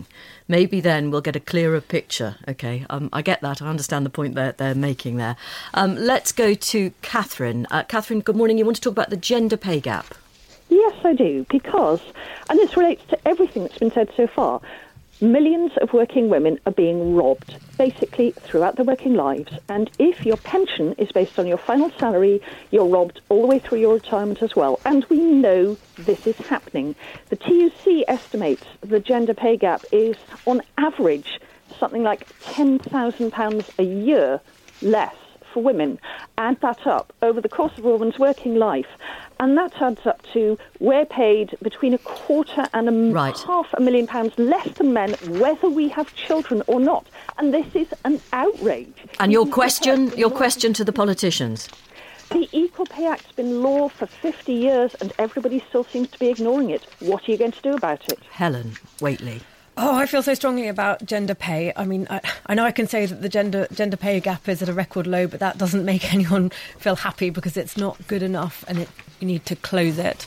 maybe then we'll get a clearer picture. OK, I get that. I understand the point they're making there. Let's go to Catherine. Catherine, good morning. You want to talk about the gender pay gap? Yes, I do, because, and this relates to everything that's been said so far, millions of working women are being robbed, basically, throughout their working lives. And if your pension is based on your final salary, you're robbed all the way through your retirement as well. And we know this is happening. The TUC estimates the gender pay gap is, on average, something like £10,000 a year less for women. Add that up over the course of a woman's working life, and that adds up to we're paid between £250,000 and £500,000 less than men, whether we have children or not. And this is an outrage. And your question to the politicians? The Equal Pay Act's been law for 50 years, and everybody still seems to be ignoring it. What are you going to do about it? Helen Whately. Oh, I feel so strongly about gender pay. I mean, I know I can say that the gender pay gap is at a record low, but that doesn't make anyone feel happy because it's not good enough and you need to close it.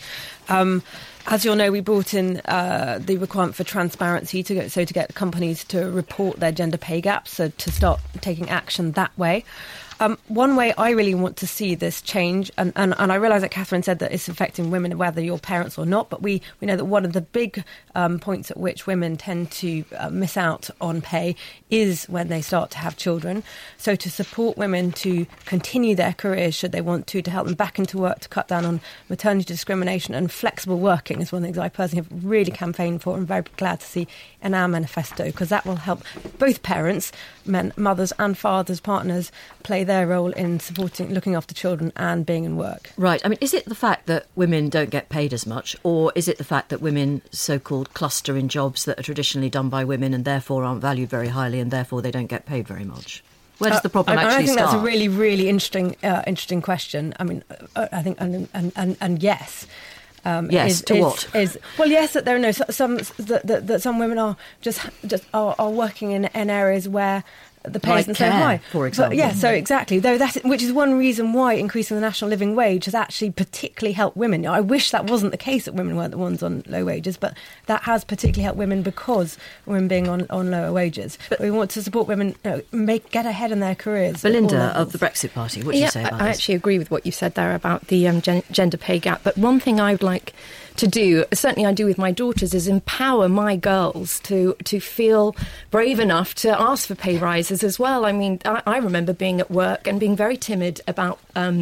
As you'll know, we brought in the requirement for transparency to get companies to report their gender pay gaps, so to start taking action that way. One way I really want to see this change, and I realise that Catherine said that it's affecting women whether you're parents or not, but we know that one of the big points at which women tend to miss out on pay is when they start to have children. So to support women to continue their careers should they want to help them back into work, to cut down on maternity discrimination and flexible working is one of the things I personally have really campaigned for. I'm very glad to see in our manifesto, because that will help both parents, mothers and fathers, partners, play their role in supporting, looking after children and being in work. Right. I mean, is it the fact that women don't get paid as much, or is it the fact that women so-called cluster in jobs that are traditionally done by women and therefore aren't valued very highly and therefore they don't get paid very much? Where does the problem actually start? I think that's a really, really interesting question. I mean, I think, and yes. Yes, to what? Well, yes, that there are that some women are just are working in areas where the pay isn't so high, for example. But, so exactly. Though which is one reason why increasing the national living wage has actually particularly helped women. I wish that wasn't the case, that women weren't the ones on low wages, but that has particularly helped women because women being on lower wages. But we want to support women, get ahead in their careers. Belinda of the Brexit Party, what do you say about this? I actually agree with what you said there about the gender pay gap. But one thing I would like to do, certainly I do with my daughters, is empower my girls to feel brave enough to ask for pay rises as well. I mean, I remember being at work and being very timid about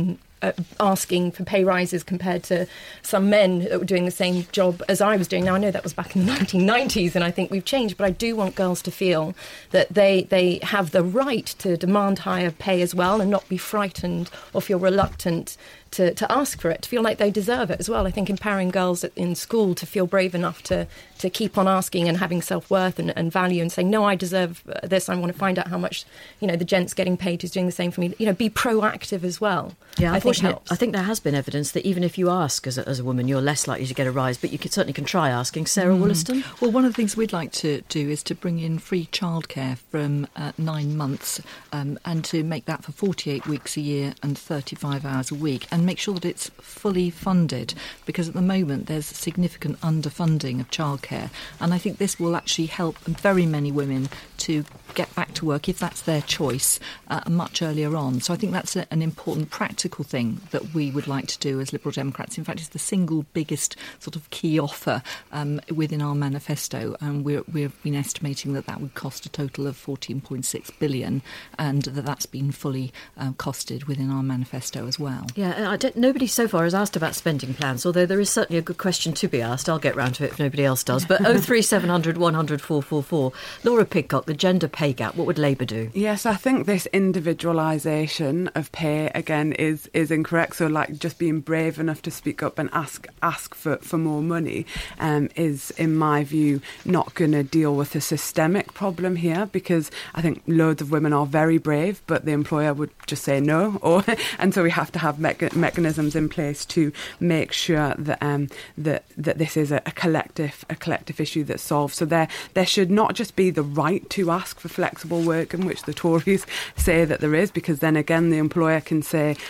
asking for pay rises compared to some men that were doing the same job as I was doing. Now, I know that was back in the 1990s and I think we've changed, but I do want girls to feel that they have the right to demand higher pay as well and not be frightened or feel reluctant to ask for it, to feel like they deserve it as well. I think empowering girls in school to feel brave enough to keep on asking and having self-worth and value and saying, no, I deserve this, I want to find out how much, the gents getting paid who's doing the same for me. Be proactive as well. Yeah, I think helps. I think there has been evidence that even if you ask as a woman, you're less likely to get a rise, but you certainly can try asking. Sarah Wollaston? Well, one of the things we'd like to do is to bring in free childcare from 9 months and to make that for 48 weeks a year and 35 hours a week, and make sure that it's fully funded, because at the moment there's significant underfunding of childcare, and I think this will actually help very many women to get back to work, if that's their choice, much earlier on. So I think that's an important practical thing that we would like to do as Liberal Democrats. In fact, it's the single biggest sort of key offer within our manifesto, and we've been estimating that would cost a total of £14.6 billion, and that's been fully costed within our manifesto as well. Yeah, nobody so far has asked about spending plans, although there is certainly a good question to be asked. I'll get round to it if nobody else does. But 03700 100 444. Laura Pidcock, the gender pay gap, what would Labour do? Yes, I think this individualisation of pay, again, is incorrect. So, just being brave enough to speak up and ask for more money is, in my view, not going to deal with a systemic problem here, because I think loads of women are very brave, but the employer would just say no. And so we have to have mechanisms in place to make sure that that this is a collective issue that's solved. So there should not just be the right to ask for flexible work, in which the Tories say that there is, because then again the employer can say, well,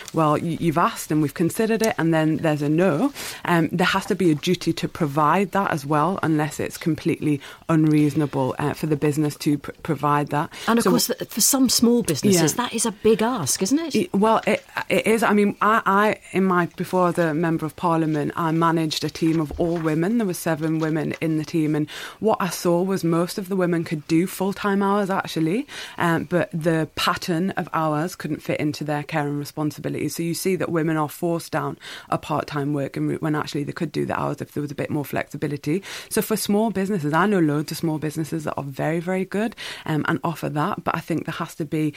you've asked and we've considered it, and then there's a no, there has to be a duty to provide that as well, unless it's completely unreasonable for the business to provide that. And of course, for some small businesses, that is a big ask, isn't it? Well, it is. I mean, before as a Member of Parliament, I managed a team of all women. There were 7 women in the team, and what I saw was most of the women could do full-time hours actually, but the pattern of hours couldn't fit into their care and responsibilities. So you see that women are forced down a part-time working route when actually they could do the hours if there was a bit more flexibility. So for small businesses, I know loads of small businesses that are very, very good and offer that, but I think there has to be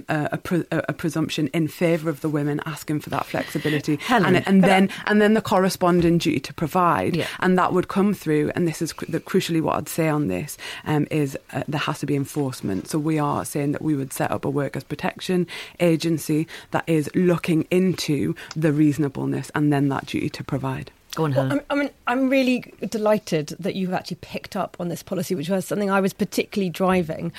a presumption in favour of the women asking for that flexibility, and then the corresponding duty to provide, and that would come through. And this is crucially what I'd say on this is there has to be enforcement. So we are saying that we would set up a workers' protection agency that is looking into the reasonableness and then that duty to provide. Go on, Helen. I'm really delighted that you've actually picked up on this policy, which was something I was particularly driving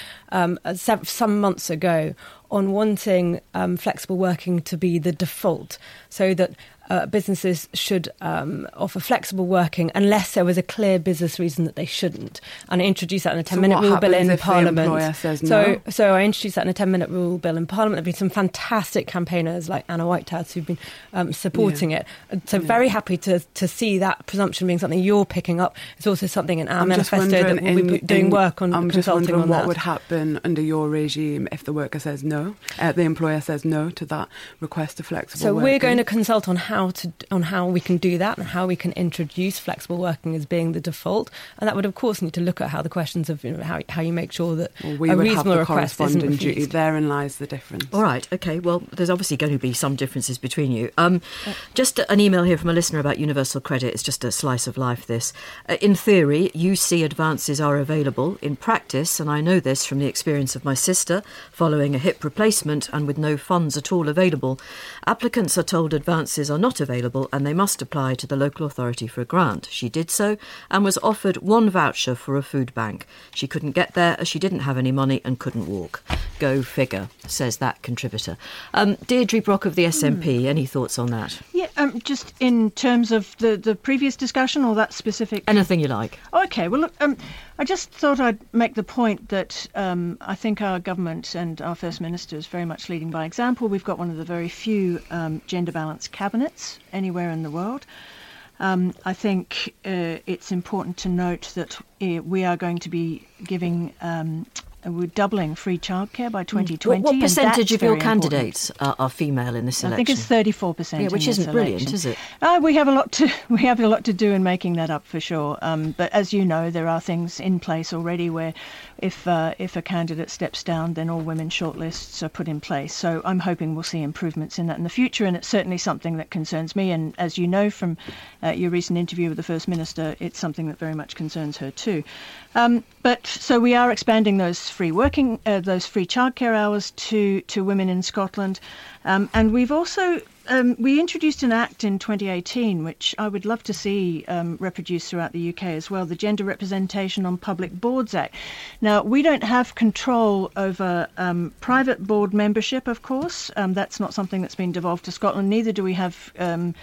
some months ago, on wanting flexible working to be the default, so that businesses should offer flexible working unless there was a clear business reason that they shouldn't. And I introduced that in a 10-minute rule bill in Parliament. The employer says no? So I introduced that in a 10-minute rule bill in Parliament. There have been some fantastic campaigners like Anna Whitehouse who've been supporting it. So very happy to see that presumption being something you're picking up. It's also something in our manifesto that we'll be doing work on. I'm just wondering what would happen under your regime if the worker says no, the employer says no to that request of flexible working. So we're going to consult on how we can do that and how we can introduce flexible working as being the default. And that would, of course, need to look at how the questions of how you make sure that a reasonable request isn't refused. Duty. Therein lies the difference. All right, OK. Well, there's obviously going to be some differences between you. Just an email here from a listener about universal credit. It's just a slice of life, this. In theory, UC advances are available. In practice, and I know this from the experience of my sister, following a hip replacement and with no funds at all available, applicants are told advances are not available and they must apply to the local authority for a grant. She did so and was offered 1 voucher for a food bank. She couldn't get there as she didn't have any money and couldn't walk. Go figure, says that contributor. Deirdre Brock of the SNP, any thoughts on that? Yeah, just in terms of the previous discussion or that specific... Anything you like. OK, well, look, I just thought I'd make the point that I think our government and our First Minister is very much leading by example. We've got one of the very few gender-balanced cabinets anywhere in the world. I think it's important to note that we are going to be giving... we're doubling free childcare by 2020. What percentage of your candidates are female in this election? I think it's 34%. Yeah, which isn't brilliant, is it? We have a lot to do in making that up for sure. But as you know, there are things in place already where if a candidate steps down, then all women shortlists are put in place. So I'm hoping we'll see improvements in that in the future, and it's certainly something that concerns me. And as you know from your recent interview with the First Minister, it's something that very much concerns her too. But so we are expanding those free childcare hours to women in Scotland, and we've also we introduced an act in 2018, which I would love to see reproduced throughout the UK as well, the Gender Representation on Public Boards Act. Now, we don't have control over private board membership, of course. That's not something that's been devolved to Scotland. Neither do we have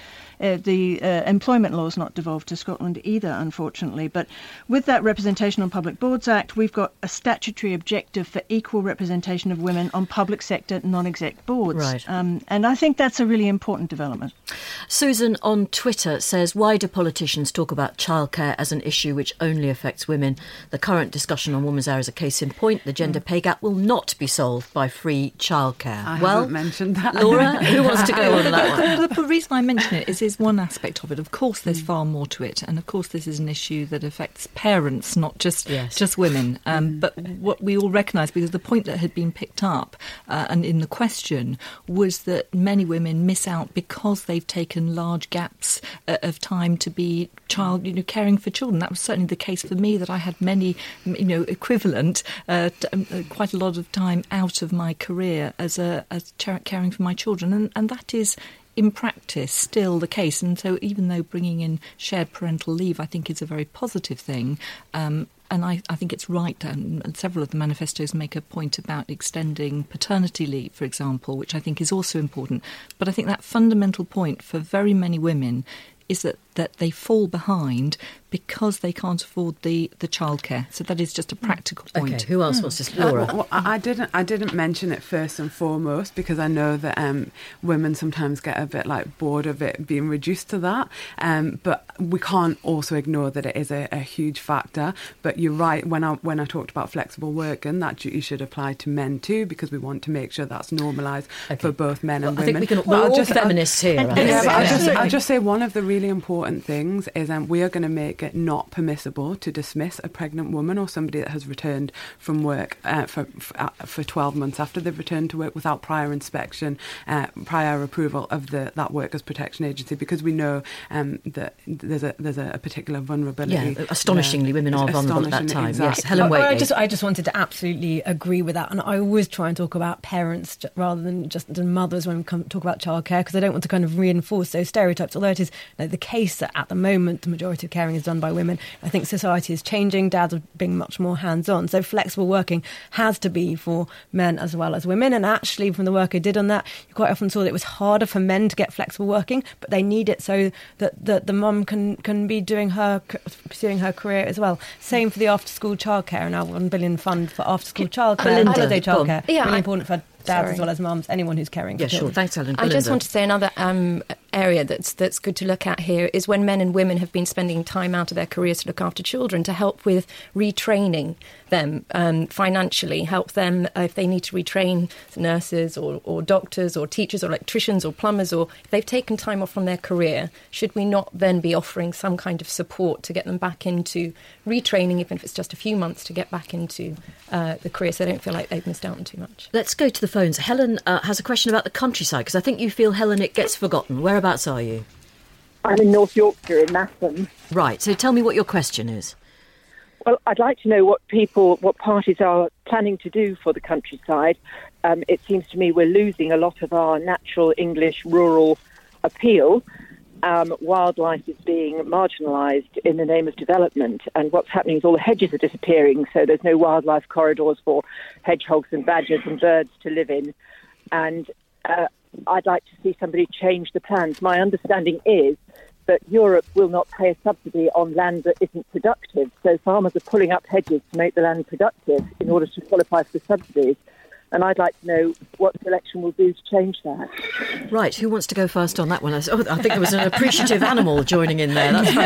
the employment law is not devolved to Scotland either, unfortunately. But with that Representation on Public Boards Act, we've got a statutory objective for equal representation of women on public sector non-exec boards. Right. And I think that's a really important development. Susan on Twitter says, why do politicians talk about childcare as an issue which only affects women? The current discussion on Women's Hour is a case in point. The gender pay gap will not be solved by free childcare. I haven't mentioned that. Laura, who wants to go on that one? The reason I mention it is one aspect of it. Of course, there's far more to it. And of course, this is an issue that affects parents, not just women. But what we all recognise, because the point that had been picked up and in the question was that many women miss out because they've taken large gaps of time to be caring for children. That was certainly the case for me, that I had many, equivalent, quite a lot of time out of my career as caring for my children. And that is in practice still the case. And so even though bringing in shared parental leave, I think, is a very positive thing, and I think it's right, and several of the manifestos make a point about extending paternity leave, for example, which I think is also important. But I think that fundamental point for very many women is that they fall behind because they can't afford the childcare. So that is just a practical point. Okay, who else wants to? Laura? Well, I didn't mention it first and foremost because I know that women sometimes get a bit bored of it being reduced to that. But we can't also ignore that it is a huge factor. But you're right, when I talked about flexible working, that duty should apply to men too, because we want to make sure that's normalised for both men and women. I think we're all feminists here. I'll just say one of the really important things is we are going to make it not permissible to dismiss a pregnant woman or somebody that has returned from work for 12 months after they've returned to work without prior inspection, prior approval of that Workers Protection Agency, because we know that there's a particular vulnerability. Yeah, astonishingly, women are vulnerable at that time. Exactly. Yes, Helen Whately. I just wanted to absolutely agree with that, and I always try and talk about parents rather than just the mothers when we talk about childcare, because I don't want to kind of reinforce those stereotypes. Although it is the case that at the moment the majority of caring is done by women, I think society is changing. Dads are being much more hands-on, so flexible working has to be for men as well as women. And actually, from the work I did on that, you quite often saw that it was harder for men to get flexible working, but they need it so that the mum can be pursuing her career as well. Same for the after-school childcare, and our $1 billion fund for after-school childcare, holiday childcare. Yeah, really important for dads as well as mums, anyone who's caring for children. Sure. Thanks, Helen. I just want to say another area that's good to look at here is when men and women have been spending time out of their careers to look after children, to help with retraining them financially, help them if they need to retrain nurses or doctors or teachers or electricians or plumbers, or if they've taken time off from their career, should we not then be offering some kind of support to get them back into retraining, even if it's just a few months, to get back into the career so they don't feel like they've missed out on too much? Let's go to the phones. Helen has a question about the countryside, because I think you feel, Helen, it gets forgotten. Whereabouts are you? I'm in North Yorkshire, in Matham. Right, so tell me what your question is. Well, I'd like to know what parties are planning to do for the countryside. It seems to me we're losing a lot of our natural English rural appeal. Wildlife is being marginalised in the name of development, and what's happening is all the hedges are disappearing, so there's no wildlife corridors for hedgehogs and badgers and birds to live in. And I'd like to see somebody change the plans. My understanding is that Europe will not pay a subsidy on land that isn't productive, so farmers are pulling up hedges to make the land productive in order to qualify for the subsidies. And I'd like to know what the election will do to change that. Right, who wants to go first on that one? I think there was an appreciative animal joining in there. That's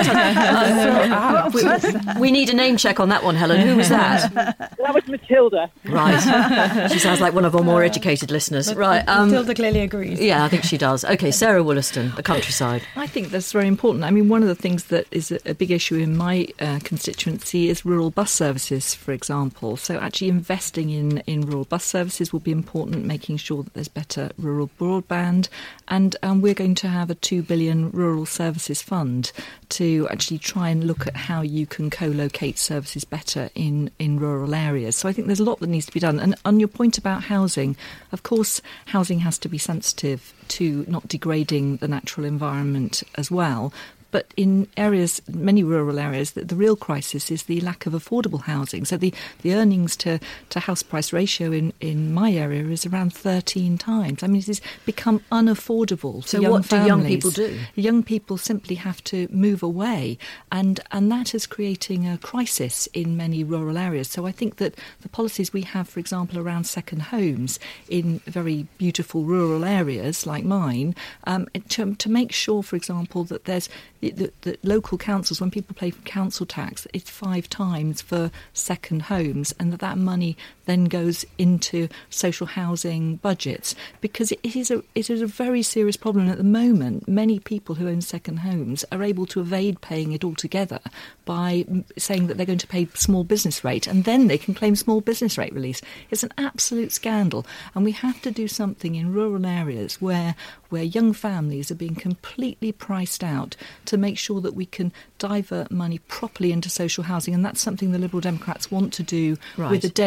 fantastic. We need a name check on that one, Helen. Who was that? That was Matilda. Right. She sounds like one of our more educated listeners. Right. Matilda clearly agrees. Yeah, I think she does. OK, Sarah Wollaston, the countryside. I think that's very important. I mean, one of the things that is a big issue in my constituency is rural bus services, for example. So actually investing in rural bus services will be important, making sure that there's better rural broadband, and we're going to have a $2 billion rural services fund to actually try and look at how you can co-locate services better in rural areas. So I think there's a lot that needs to be done. And on your point about housing, of course, housing has to be sensitive to not degrading the natural environment as well. But in areas, many rural areas, the real crisis is the lack of affordable housing. So the earnings to house price ratio in my area is around 13 times. I mean, it has become unaffordable for young families. So what do young people do? Young people simply have to move away. And that is creating a crisis in many rural areas. So I think that the policies we have, for example, around second homes in very beautiful rural areas like mine, to make sure, for example, that there's the local councils, when people pay for council tax, it's 5 times for second homes, and that money then goes into social housing budgets, because it is a very serious problem. At the moment, many people who own second homes are able to evade paying it altogether by saying that they're going to pay small business rate, and then they can claim small business rate release. It's an absolute scandal, and we have to do something in rural areas where young families are being completely priced out to make sure that we can divert money properly into social housing. And that's something the Liberal Democrats want to do with a dedicated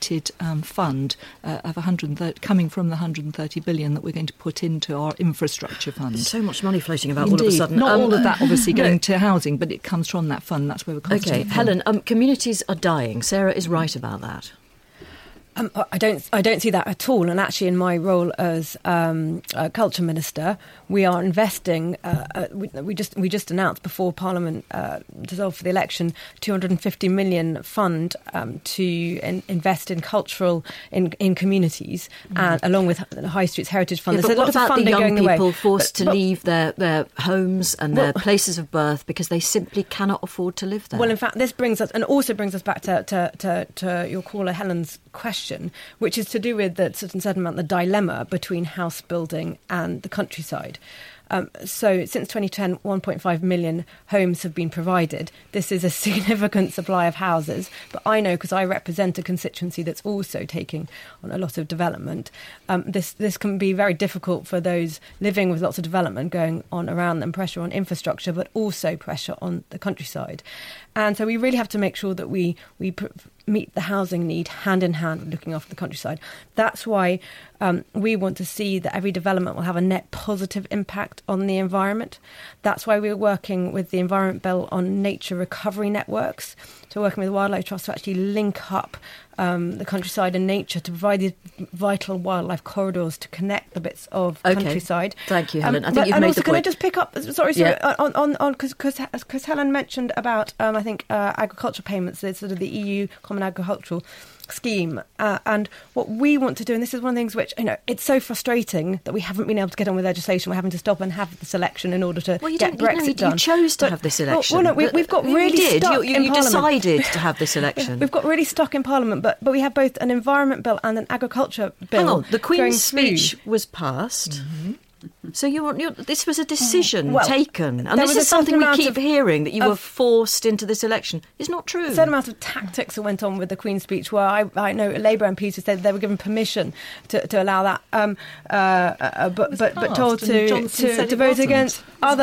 committed fund of coming from the 130 billion that we're going to put into our infrastructure fund. There's so much money floating about Indeed. all of a sudden. Not all of that obviously going to housing, but it comes from that fund. That's where we're concentrating. Okay, Helen, communities are dying. Sarah is right about that. I don't see that at all. And actually, in my role as culture minister, we are investing. We just announced before Parliament dissolved for the election, 250 million fund to invest in cultural in communities, and along with the High Streets Heritage Fund. Yeah, but what about the young people forced to leave their homes and their places of birth because they simply cannot afford to live there? Well, in fact, this brings us back to your caller Helen's question, which is to do with the the dilemma between house building and the countryside. So since 2010, 1.5 million homes have been provided. This is a significant supply of houses. But I know, because I represent a constituency that's also taking on a lot of development, this can be very difficult for those living with lots of development going on around them, pressure on infrastructure, but also pressure on the countryside. And so we really have to make sure that we meet the housing need hand in hand with looking after the countryside. That's why we want to see that every development will have a net positive impact on the environment. That's why we're working with the Environment Bill on nature recovery networks. So working with Wildlife Trust to actually link up the countryside and nature to provide these vital wildlife corridors to connect the bits of countryside. Thank you, Helen. I think you've made the point. Can I just pick up? Sorry, on because Helen mentioned about I think agricultural payments, the sort of the EU Common Agricultural Scheme, and what we want to do, and this is one of the things which, it's so frustrating that we haven't been able to get on with legislation. We're having to stop and have this election in order to get Brexit done. You chose to have this election. We've got really stuck in Parliament. You decided to have this election. We've got really stuck in Parliament, but we have both an environment bill and an agriculture bill. Hang on, the Queen's speech was passed. Mm-hmm. So this was a decision taken, and this is something we keep hearing, that you were forced into this election. It's not true. A certain amount of tactics that went on with the Queen's speech, where I know Labour MPs who said they were given permission to allow that, but told to vote against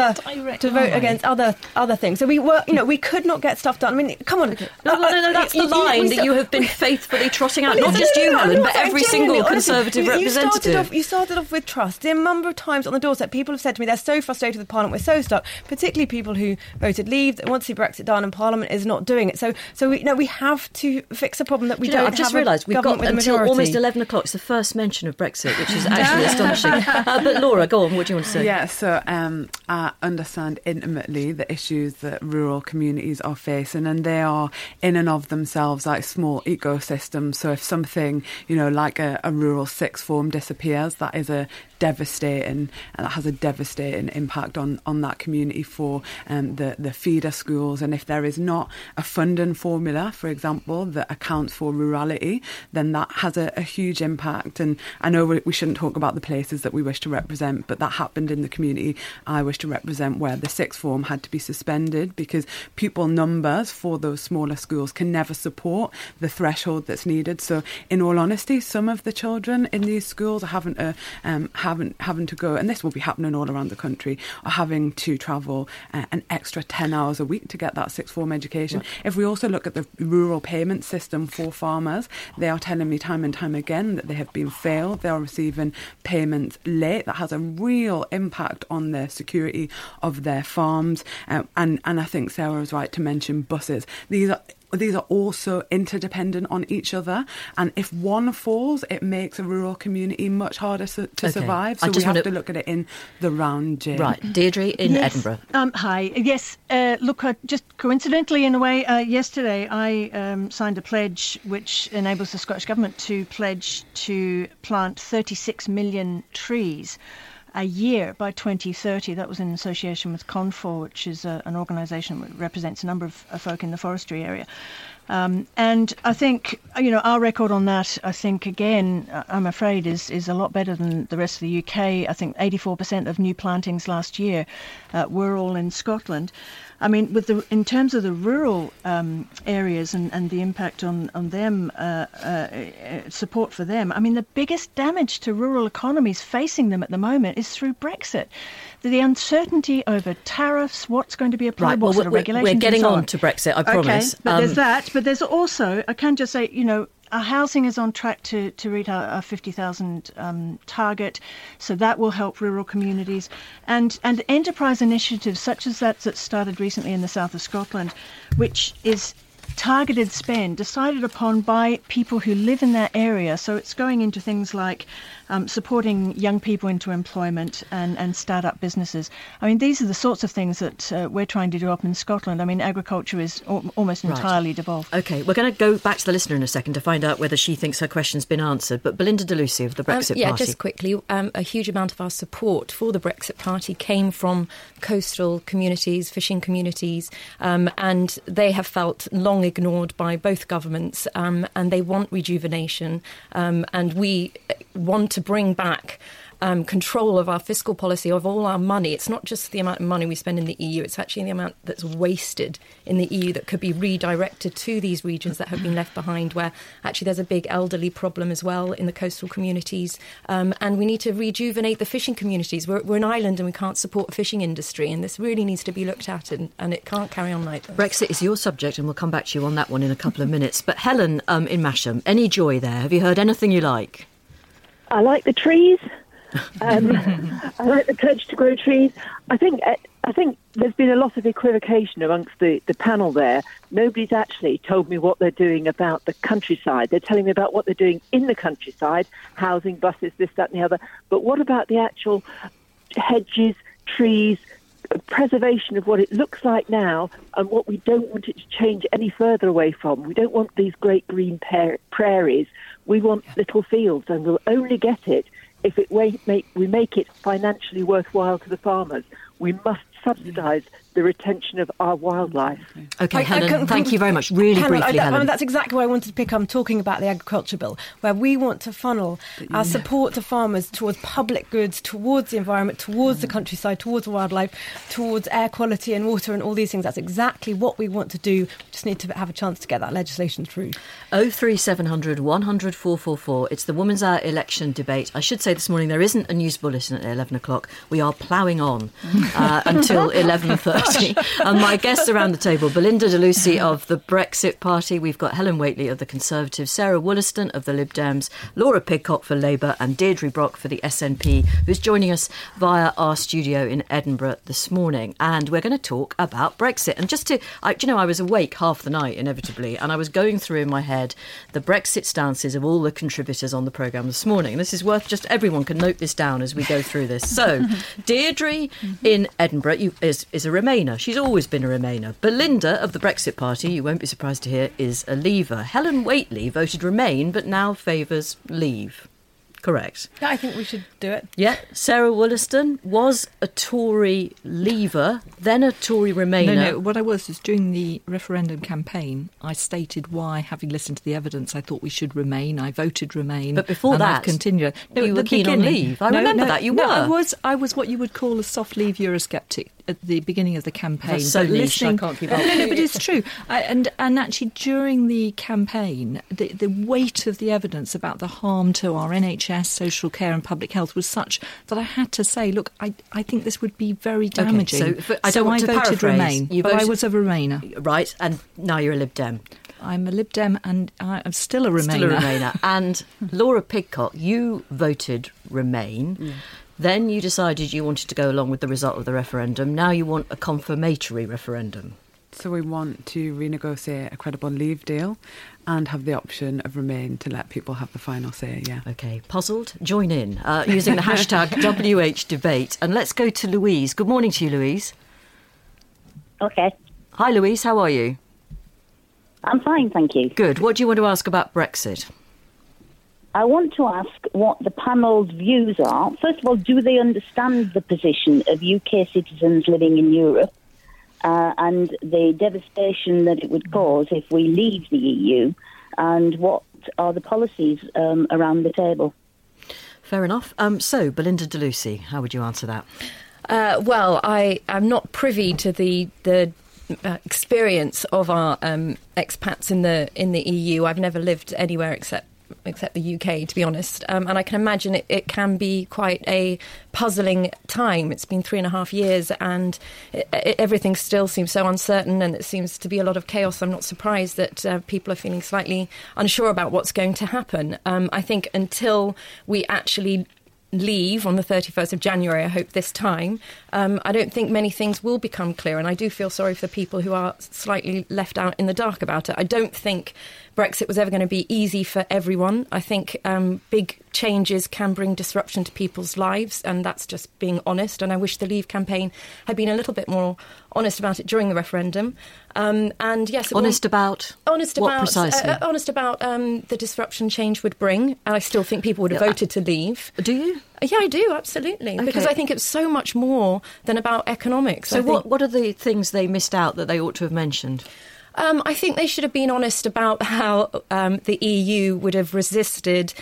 other things. So we could not get stuff done. I mean, come on. No, that's the line that you have been faithfully trotting out. Not just you, Helen, but every single Conservative representative. You started off with trust. The number of times on the doorstep people have said to me they're so frustrated with Parliament, we're so stuck, particularly people who voted Leave, that want to see Brexit done, and Parliament is not doing it. So we have to fix a problem that we don't have. I've just realised we've got until almost 11 o'clock. It's the first mention of Brexit, which is actually astonishing. But Laura, go on, what do you want to say? Yeah, so I understand intimately the issues that rural communities are facing, and they are in and of themselves like small ecosystems. So if something, like a rural sixth form disappears, that is a devastating, and that has a devastating impact on that community for the feeder schools. And if there is not a funding formula, for example, that accounts for rurality, then that has a huge impact. And I know we shouldn't talk about the places that we wish to represent, but that happened in the community I wish to represent, where the sixth form had to be suspended because pupil numbers for those smaller schools can never support the threshold that's needed. So in all honesty, some of the children in these schools are having to go, and this will be happening all around the country, are having to travel an extra 10 hours a week to get that sixth form education. Right. If we also look at the rural payment system for farmers, they are telling me time and time again that they have been failed. They are receiving payments late. That has a real impact on the security of their farms. And I think Sarah was right to mention buses. These are also interdependent on each other, and if one falls, it makes a rural community much harder to survive. So we have to look at it in the round, Jane. Right, Deirdre in Edinburgh. Hi. Yes, look, just coincidentally, in a way, yesterday I signed a pledge which enables the Scottish Government to pledge to plant 36 million trees a year by 2030. That was in association with CONFOR, which is an organisation that represents a number of folk in the forestry area. And I think, our record on that, I think, again, I'm afraid, is a lot better than the rest of the UK. I think 84% of new plantings last year were all in Scotland. I mean, in terms of the rural areas and the impact on them, support for them, I mean, the biggest damage to rural economies facing them at the moment is through Brexit. The uncertainty over tariffs, what's going to be applied, what sort of regulations. We're getting on to Brexit, I promise. Okay, but there's that. But there's also, I can just say, Our housing is on track to reach our 50,000 target, so that will help rural communities. And enterprise initiatives such as that started recently in the south of Scotland, which is targeted spend decided upon by people who live in that area. So it's going into things like supporting young people into employment and start-up businesses. I mean, these are the sorts of things that we're trying to do up in Scotland. I mean, agriculture is almost entirely devolved. OK, we're going to go back to the listener in a second to find out whether she thinks her question's been answered. But Belinda de Lucy of the Brexit Party. Just quickly, a huge amount of our support for the Brexit Party came from coastal communities, fishing communities, and they have felt long ignored by both governments, and they want rejuvenation, and we want to bring back control of our fiscal policy, of all our money. It's not just the amount of money we spend in the EU, it's actually the amount that's wasted in the EU that could be redirected to these regions that have been left behind, where actually there's a big elderly problem as well in the coastal communities. And we need to rejuvenate the fishing communities. We're an island and we can't support a fishing industry, and this really needs to be looked at, and it can't carry on like this. Brexit is your subject, and we'll come back to you on that one in a couple of minutes. But Helen in Masham, any joy there? Have you heard anything you like? I like the trees. I like the pledge to grow trees. I think there's been a lot of equivocation amongst the panel there. Nobody's actually told me what they're doing about the countryside. They're telling me about what they're doing in the countryside, housing, buses, this, that and the other. But what about the actual hedges, trees, preservation of what it looks like now and what we don't want it to change any further away from? We don't want these great green prairies. We want little fields, and we'll only get it if we make it financially worthwhile to the farmers. We must subsidise the retention of our wildlife. OK, Helen, thank you very much. Really briefly, Helen. That's exactly what I wanted to pick up. I'm talking about the agriculture bill, where we want to funnel our support to farmers towards public goods, towards the environment, towards the countryside, towards wildlife, towards air quality and water and all these things. That's exactly what we want to do. We just need to have a chance to get that legislation through. 03700 100 444. It's the Women's Hour election debate. I should say this morning there isn't a news bulletin at 11 o'clock. We are ploughing on until 11:30. And my guests around the table, Belinda de Lucy of the Brexit Party. We've got Helen Whately of the Conservatives, Sarah Wollaston of the Lib Dems, Laura Pidcock for Labour and Deirdre Brock for the SNP, who's joining us via our studio in Edinburgh this morning. And we're going to talk about Brexit. And just to, I was awake half the night, inevitably, and I was going through in my head the Brexit stances of all the contributors on the programme this morning. And this is worth just everyone can note this down as we go through this. So, Deirdre in Edinburgh is a Remainer. She's always been a Remainer. Belinda of the Brexit Party, you won't be surprised to hear, is a Leaver. Helen Whately voted Remain but now favours Leave. Correct. Yeah, I think we should do it. Yeah. Sarah Wollaston was a Tory Leaver, then a Tory Remainer. No, what I was is during the referendum campaign, I stated why, having listened to the evidence, I thought we should Remain. I voted Remain. But before that, I've continued. No, you were keen on Leave. I remember that. You were. I was what you would call a soft Leave Eurosceptic at the beginning of the campaign. That's so niche, I can't keep up. No, but it's true. And actually, during the campaign, the weight of the evidence about the harm to our NHS, social care and public health was such that I had to say, look, I think this would be very damaging. Okay, so I voted Remain, but I was a Remainer. Right, and now you're a Lib Dem. I'm a Lib Dem and I'm still a Remainer. Still a Remainer. And Laura Pidcock, you voted Remain. Yeah. Then you decided you wanted to go along with the result of the referendum. Now you want a confirmatory referendum. So we want to renegotiate a credible Leave deal and have the option of Remain to let people have the final say, yeah. OK, puzzled? Join in using the hashtag WHDebate. And let's go to Louise. Good morning to you, Louise. OK. Hi, Louise. How are you? I'm fine, thank you. Good. What do you want to ask about Brexit? I want to ask what the panel's views are. First of all, do they understand the position of UK citizens living in Europe and the devastation that it would cause if we leave the EU? And what are the policies around the table? Fair enough. So, Belinda de Lucy, how would you answer that? Well, I'm not privy to the experience of our expats in the EU. I've never lived anywhere except except the UK, to be honest. And I can imagine it can be quite a puzzling time. It's been 3.5 years and everything still seems so uncertain and it seems to be a lot of chaos. I'm not surprised that people are feeling slightly unsure about what's going to happen. I think until we actually leave on the 31st of January, I hope this time, I don't think many things will become clear. And I do feel sorry for the people who are slightly left out in the dark about it. I don't think Brexit was ever going to be easy for everyone. I think big changes can bring disruption to people's lives, and that's just being honest. And I wish the Leave campaign had been a little bit more honest about it during the referendum. And yes, honest about what precisely? Honest about the disruption change would bring. And I still think people would have voted to leave. Do you? Yeah, I do, absolutely. Okay. Because I think it's so much more than about economics. So what are the things they missed out that they ought to have mentioned? I think they should have been honest about how the EU would have resisted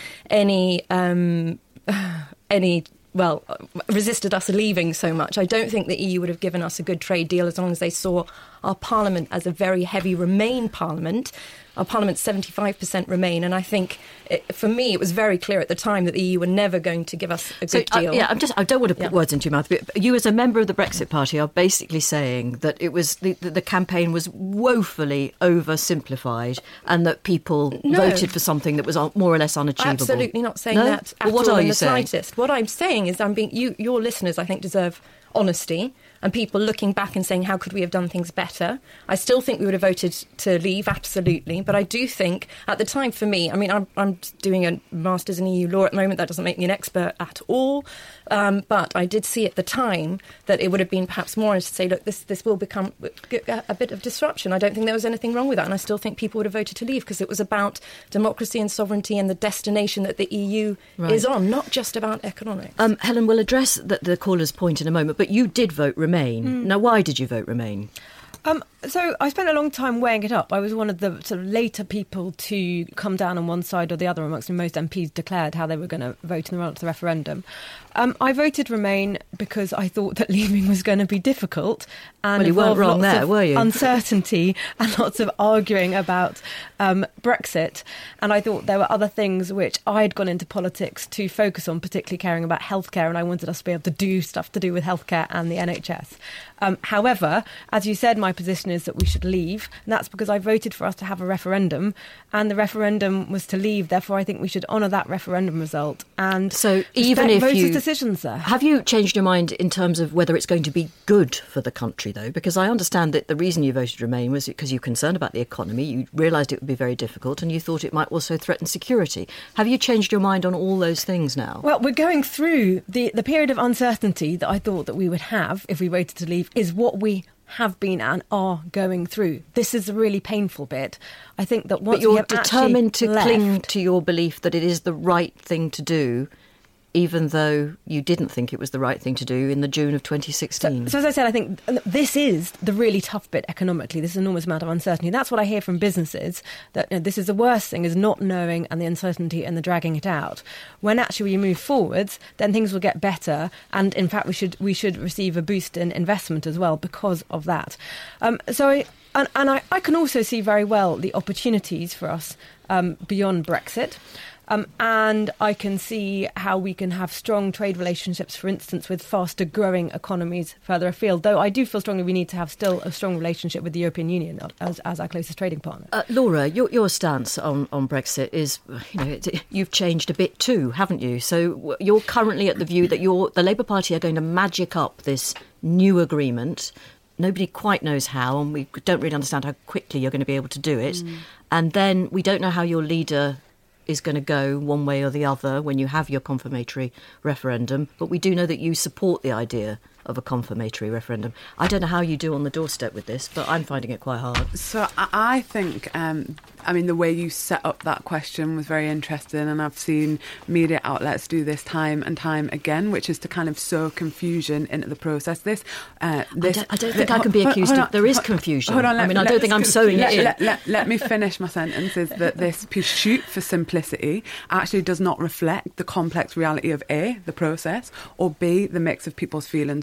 resisted us leaving so much. I don't think the EU would have given us a good trade deal as long as they saw our Parliament as a very heavy Remain Parliament. Our Parliament's 75% Remain, and I think, for me, it was very clear at the time that the EU were never going to give us a good deal. I don't want to put words into your mouth, but you as a member of the Brexit Party are basically saying that it was the campaign was woefully oversimplified and that people voted for something that was more or less unachievable. Absolutely not saying that at what all are in you the saying? slightest. What I'm saying is your listeners, I think, deserve honesty and people looking back and saying, how could we have done things better? I still think we would have voted to leave, absolutely. But I do think, at the time, for me, I mean, I'm doing a master's in EU law at the moment. That doesn't make me an expert at all. But I did see at the time that it would have been perhaps more honest to say, look, this will become a bit of disruption. I don't think there was anything wrong with that. And I still think people would have voted to leave because it was about democracy and sovereignty and the destination that the EU is on, not just about economics. Helen, we'll address the caller's point in a moment, but you did vote Remain. Now, why did you vote Remain? So I spent a long time weighing it up. I was one of the sort of later people to come down on one side or the other amongst whom most MPs declared how they were going to vote in the run-up to the referendum. I voted Remain because I thought that leaving was going to be difficult and you weren't wrong there, were you? Uncertainty and lots of arguing about Brexit. And I thought there were other things which I'd gone into politics to focus on, particularly caring about healthcare, and I wanted us to be able to do stuff to do with healthcare and the NHS. However, as you said, my position is that we should leave, and that's because I voted for us to have a referendum, and the referendum was to leave. Therefore, I think we should honour that referendum result and so even if voters' decisions there. Have you changed your mind in terms of whether it's going to be good for the country, though? Because I understand that the reason you voted Remain was because you're concerned about the economy, you realised it would be very difficult, and you thought it might also threaten security. Have you changed your mind on all those things now? Well, we're going through the period of uncertainty that I thought that we would have if we voted to leave is what we have been and are going through. This is the really painful bit. I think that once we have determined to left, cling to your belief that it is the right thing to do, even though you didn't think it was the right thing to do in the June of 2016. So as I said, I think this is the really tough bit economically, this enormous amount of uncertainty. That's what I hear from businesses, that this is the worst thing, is not knowing and the uncertainty and the dragging it out. When actually we move forwards, then things will get better. And in fact, we should receive a boost in investment as well because of that. I can also see very well the opportunities for us beyond Brexit. And I can see how we can have strong trade relationships, for instance, with faster growing economies further afield, though I do feel strongly we need to have still a strong relationship with the European Union as our closest trading partner. Laura, your stance on Brexit is, you've changed a bit too, haven't you? So you're currently at the view that the Labour Party are going to magic up this new agreement. Nobody quite knows how, and we don't really understand how quickly you're going to be able to do it. And then we don't know how your leader is going to go one way or the other when you have your confirmatory referendum. But we do know that you support the idea of a confirmatory referendum. I don't know how you do on the doorstep with this, but I'm finding it quite hard. So I think, the way you set up that question was very interesting, and I've seen media outlets do this time and time again, which is to kind of sow confusion into the process. I don't think I can be accused of... There is confusion. Hold on, I don't think I'm sowing it in. Let me finish my sentence, is that this pursuit for simplicity actually does not reflect the complex reality of A, the process, or B, the mix of people's feelings. So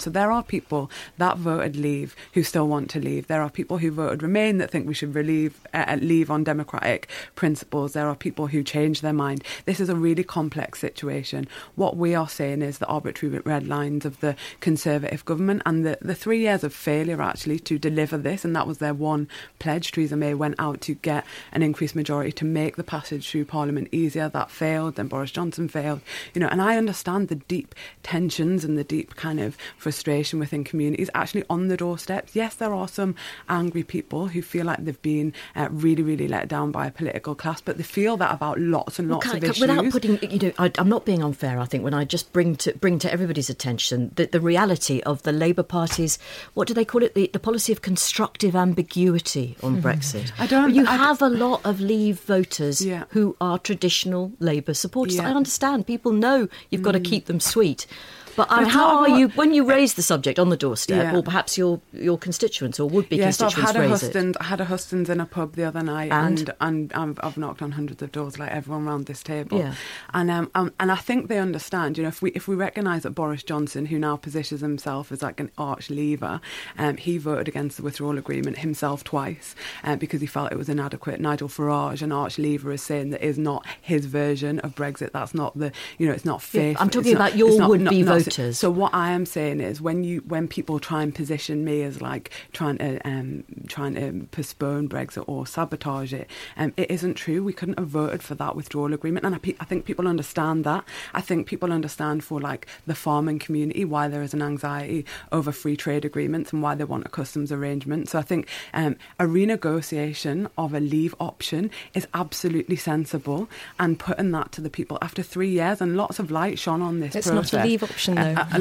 So there are people that voted Leave who still want to leave. There are people who voted Remain that think we should leave on democratic principles. There are people who change their mind. This is a really complex situation. What we are saying is the arbitrary red lines of the Conservative government and the 3 years of failure actually to deliver this, and that was their one pledge. Theresa May went out to get an increased majority to make the passage through Parliament easier. That failed. Then Boris Johnson failed. And I understand the deep tensions and the deep kind of frustration within communities actually on the doorsteps. Yes, there are some angry people who feel like they've been really, really let down by a political class, but they feel that about lots and lots of issues. Without putting, I'm not being unfair, I think, when I just bring to everybody's attention the reality of the Labour Party's, what do they call it, the policy of constructive ambiguity on Brexit. You have a lot of Leave voters who are traditional Labour supporters. I understand. People know you've got to keep them sweet. But how are you, when you raise the subject on the doorstep, or perhaps your constituents or would-be constituents raise it? I had a hustings in a pub the other night, and I've knocked on hundreds of doors like everyone around this table. Yeah. And I think they understand, if we recognise that Boris Johnson, who now positions himself as like an arch leaver, he voted against the withdrawal agreement himself twice because he felt it was inadequate. Nigel Farage, an arch leaver, is saying that is not his version of Brexit. That's not it's not faith. I'm talking about your would-be voters. So what I am saying is when people try and position me as like trying to postpone Brexit or sabotage it, it isn't true. We couldn't have voted for that withdrawal agreement, and I think people understand that. I think people understand for like the farming community why there is an anxiety over free trade agreements and why they want a customs arrangement. So I think a renegotiation of a Leave option is absolutely sensible, and putting that to the people after 3 years and lots of light shone on this process. It's not a Leave option.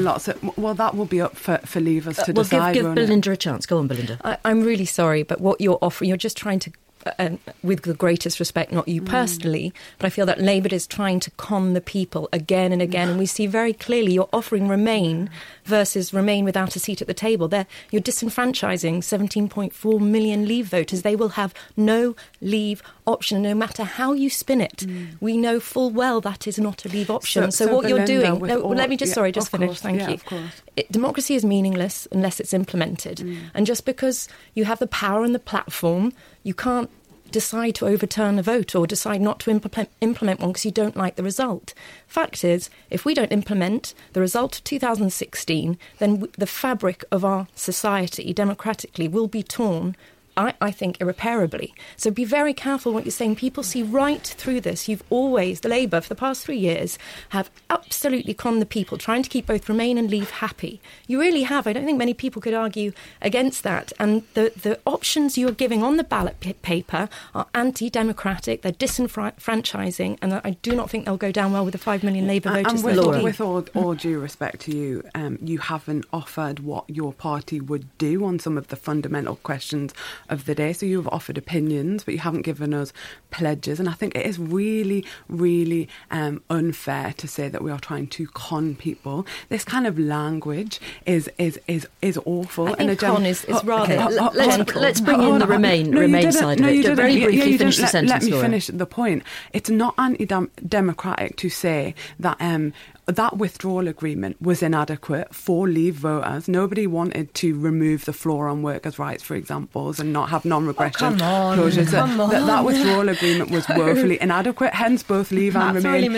That will be up for Leavers to decide. Give Belinda a chance. Go on, Belinda. I'm really sorry, but what you're offering, you're just trying to, with the greatest respect, not you personally, but I feel that Labour is trying to con the people again and again, and we see very clearly you're offering Remain versus Remain without a seat at the table. You're disenfranchising 17.4 million Leave voters. They will have no Leave option, no matter how you spin it. We know full well that is not a Leave option. So what Belinda, you're doing... let me just finish. Thank you. Of course. Democracy is meaningless unless it's implemented. And just because you have the power and the platform, you can't decide to overturn a vote or decide not to implement one because you don't like the result. Fact is, if we don't implement the result of 2016, then the fabric of our society democratically will be torn, I think, irreparably. So be very careful what you're saying. People see right through this. You've always, the Labour, for the past 3 years, have absolutely conned the people, trying to keep both Remain and Leave happy. You really have. I don't think many people could argue against that. And the options you're giving on the ballot paper are anti-democratic, they're disenfranchising, and I do not think they'll go down well with the 5 million Labour voters. And with all due respect to you, you haven't offered what your party would do on some of the fundamental questions of the day. So you've offered opinions, but you haven't given us pledges. And I think it is really, really unfair to say that we are trying to con people. This kind of language is awful. I think con is rather gentle. Let's bring in the Remain side of it. Very briefly finish the sentence, Let me finish the point. It's not anti-democratic to say that that withdrawal agreement was inadequate for Leave voters. Nobody wanted to remove the floor on workers' rights, for example, and not have non-regression closures. That withdrawal agreement was woefully inadequate. Hence, both Leave and Remain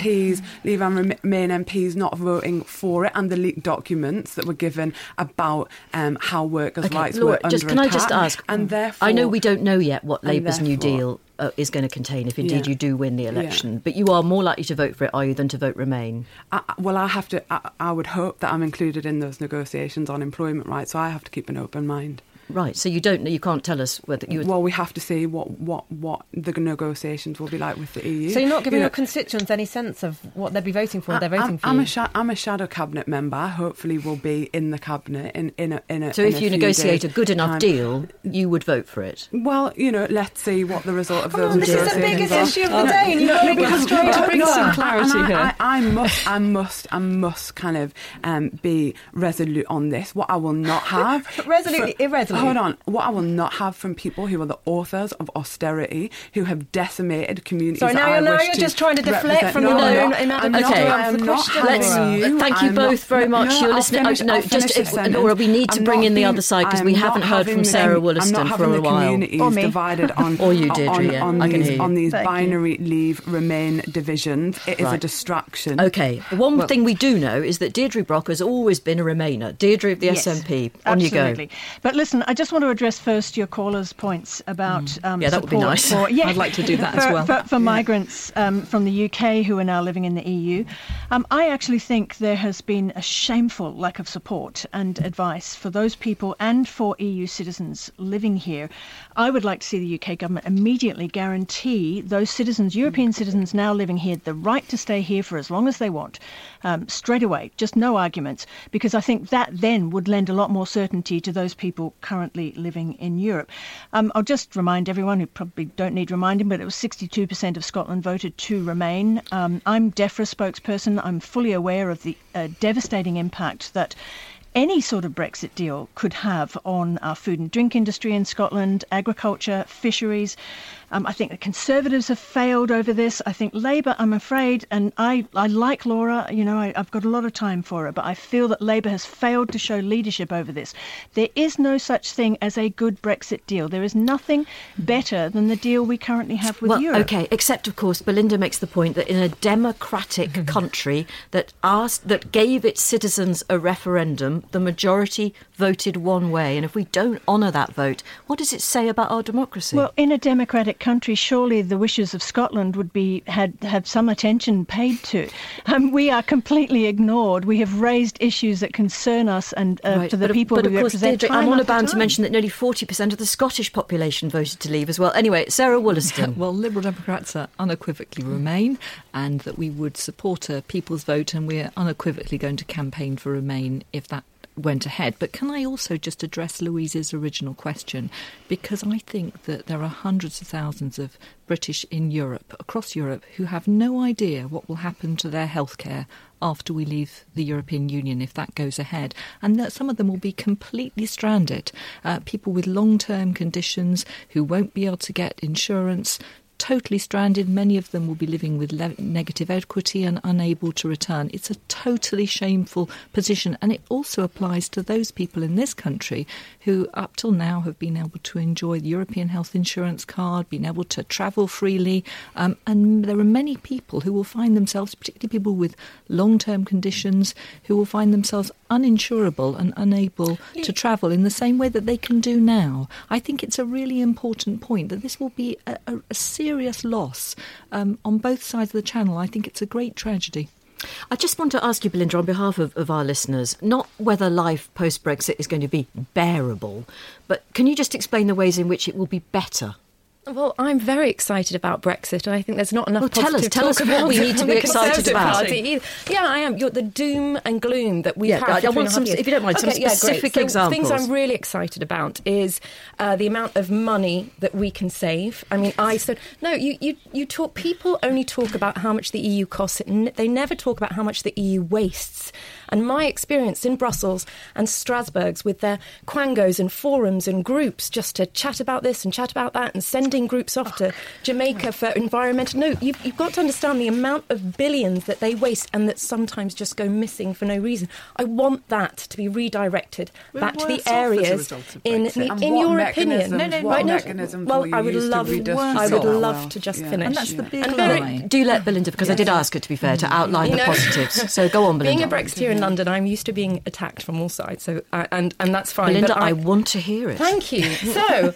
MPs not voting for it, and the leaked documents that were given about how workers' rights were under attack. Can I just ask? And therefore, I know we don't know yet what Labour's New Deal is going to contain, if indeed you do win the election. But you are more likely to vote for it, are you, than to vote Remain? I would hope that I'm included in those negotiations on employment rights, so I have to keep an open mind. Right, so you can't tell us whether you would... Well, we have to see what the negotiations will be like with the EU. So you're not giving your constituents any sense of what they'd be voting for, they're voting for you? I'm a shadow cabinet member, hopefully will be in the cabinet in a So if you negotiate a good enough deal, you would vote for it? Well, let's see what the result of those negotiations are. This is the biggest issue of the day, and you're not even trying to bring some clarity here. I must kind of be resolute on this. What I will not have... Irresolute hold on. What I will not have from people who are the authors of austerity, who have decimated communities. Sorry, now you're just trying to deflect from Okay, let's thank you both very much. You're listening. Laura, we need to bring in the other side because we haven't heard from Sarah Wollaston for a while. Or me. Divided on, or you, Deirdre, on these binary leave remain divisions. It is a distraction. Okay. One thing we do know is that Deirdre Brock has always been a Remainer. Deirdre of the SNP. On absolutely. You go. But listen, I just want to address first your caller's points about that would be nice. I'd like to do that as well. For migrants from the UK who are now living in the EU. I actually think there has been a shameful lack of support and advice for those people and for EU citizens living here. I would like to see the UK government immediately guarantee those citizens, European citizens now living here, the right to stay here for as long as they want, straight away, just no arguments, because I think that then would lend a lot more certainty to those people currently living in Europe. I'll just remind everyone who probably don't need reminding, but it was 62% of Scotland voted to remain. I'm DEFRA spokesperson. I'm fully aware of the devastating impact that any sort of Brexit deal could have on our food and drink industry in Scotland, agriculture, fisheries. I think the Conservatives have failed over this. I think Labour, I'm afraid, and I like Laura, I've got a lot of time for her, but I feel that Labour has failed to show leadership over this. There is no such thing as a good Brexit deal. There is nothing better than the deal we currently have with Europe. Okay, except, of course, Belinda makes the point that in a democratic country that gave its citizens a referendum, the majority voted one way. And if we don't honour that vote, what does it say about our democracy? Well, in a democratic country, surely the wishes of Scotland would be had some attention paid to. We are completely ignored. We have raised issues that concern us and to the people we represent. Deirdre, I'm on bound to mention that nearly 40% of the Scottish population voted to leave as well. Anyway, Sarah Wollaston. Well, Liberal Democrats are unequivocally Remain, and that we would support a people's vote, and we're unequivocally going to campaign for Remain if that went ahead. But can I also just address Louise's original question? Because I think that there are hundreds of thousands of British in Europe, across Europe, who have no idea what will happen to their healthcare after we leave the European Union, if that goes ahead. And that some of them will be completely stranded. People with long-term conditions who won't be able to get insurance, totally stranded. Many of them will be living with negative equity and unable to return. It's a totally shameful position, and it also applies to those people in this country who up till now have been able to enjoy the European health insurance card, been able to travel freely, and there are many people who will find themselves, particularly people with long-term conditions, who will find themselves uninsurable and unable to travel in the same way that they can do now. I think it's a really important point that this will be a serious loss on both sides of the channel. I think it's a great tragedy. I just want to ask you, Belinda, on behalf of our listeners, not whether life post-Brexit is going to be bearable, but can you just explain the ways in which it will be better? Well, I'm very excited about Brexit, and I think there's not enough positive tell us what we need to be excited about. Yeah, I am. The doom and gloom that we've had. I want some, if you don't mind, some specific examples. Things I'm really excited about is the amount of money that we can save. I mean, you talk. People only talk about how much the EU costs. They never talk about how much the EU wastes. And my experience in Brussels and Strasbourg's with their quangos and forums and groups just to chat about this and chat about that and sending groups off to Jamaica for environmental... No, you've got to understand the amount of billions that they waste and that sometimes just go missing for no reason. I want that to be redirected back to the areas in your opinion. I would love to just finish. And that's the big lie. Do let Belinda, because I did ask her, to be fair, to outline the positives. So go on, Belinda. Being a Brexiteer in London, I'm used to being attacked from all sides, so and that's fine. Belinda, I want to hear it. Thank you. So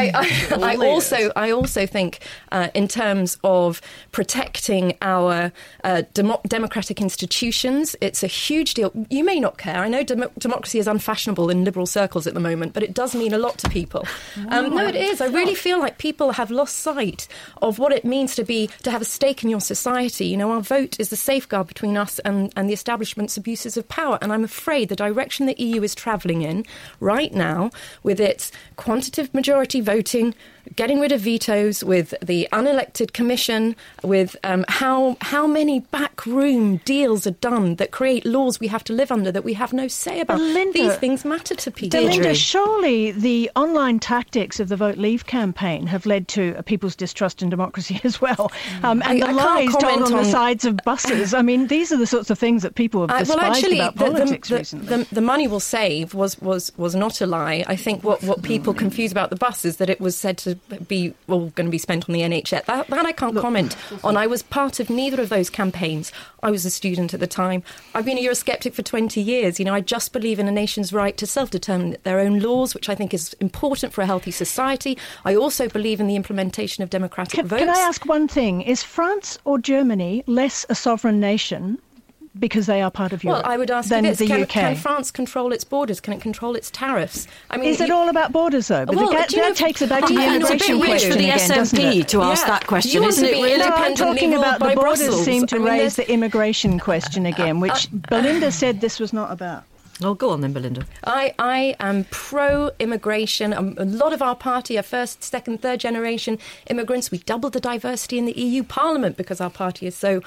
I also think in terms of protecting our democratic institutions, it's a huge deal. You may not care. I know democracy is unfashionable in liberal circles at the moment, but it does mean a lot to people. No, it is. I really feel like people have lost sight of what it means to have a stake in your society. You know, our vote is the safeguard between us and the establishment's abuses of power. And I'm afraid the direction the EU is travelling in right now, with its quantitative majority voting, getting rid of vetoes, with the unelected commission, with how many backroom deals are done that create laws we have to live under that we have no say about. Linda, these things matter to people. Linda, surely the online tactics of the Vote Leave campaign have led to a people's distrust in democracy as well. And the lies told on the sides of buses. I mean, these are the sorts of things that people have despised about politics recently. The money we'll save was not a lie. I think what people confuse about the bus is that it was said to be going to be spent on the NHS. That I can't comment on. I was part of neither of those campaigns. I was a student at the time. I've been a Eurosceptic for 20 years. You know, I just believe in a nation's right to self-determine their own laws, which I think is important for a healthy society. I also believe in the implementation of democratic votes. Can I ask one thing? Is France or Germany less a sovereign nation because they are part of Europe? Well, I would ask than you this: the UK? Can France control its borders? Can it control its tariffs? I mean, is it all about borders, though? But that takes it back to the immigration question again, doesn't it? to ask that question, isn't it? Really? No, I'm talking about the borders Brussels. seem to raise the immigration question again, which Belinda said this was not about. Oh, go on then, Belinda. I am pro-immigration. A lot of our party are first, second, third generation immigrants. We doubled the diversity in the EU Parliament because our party is so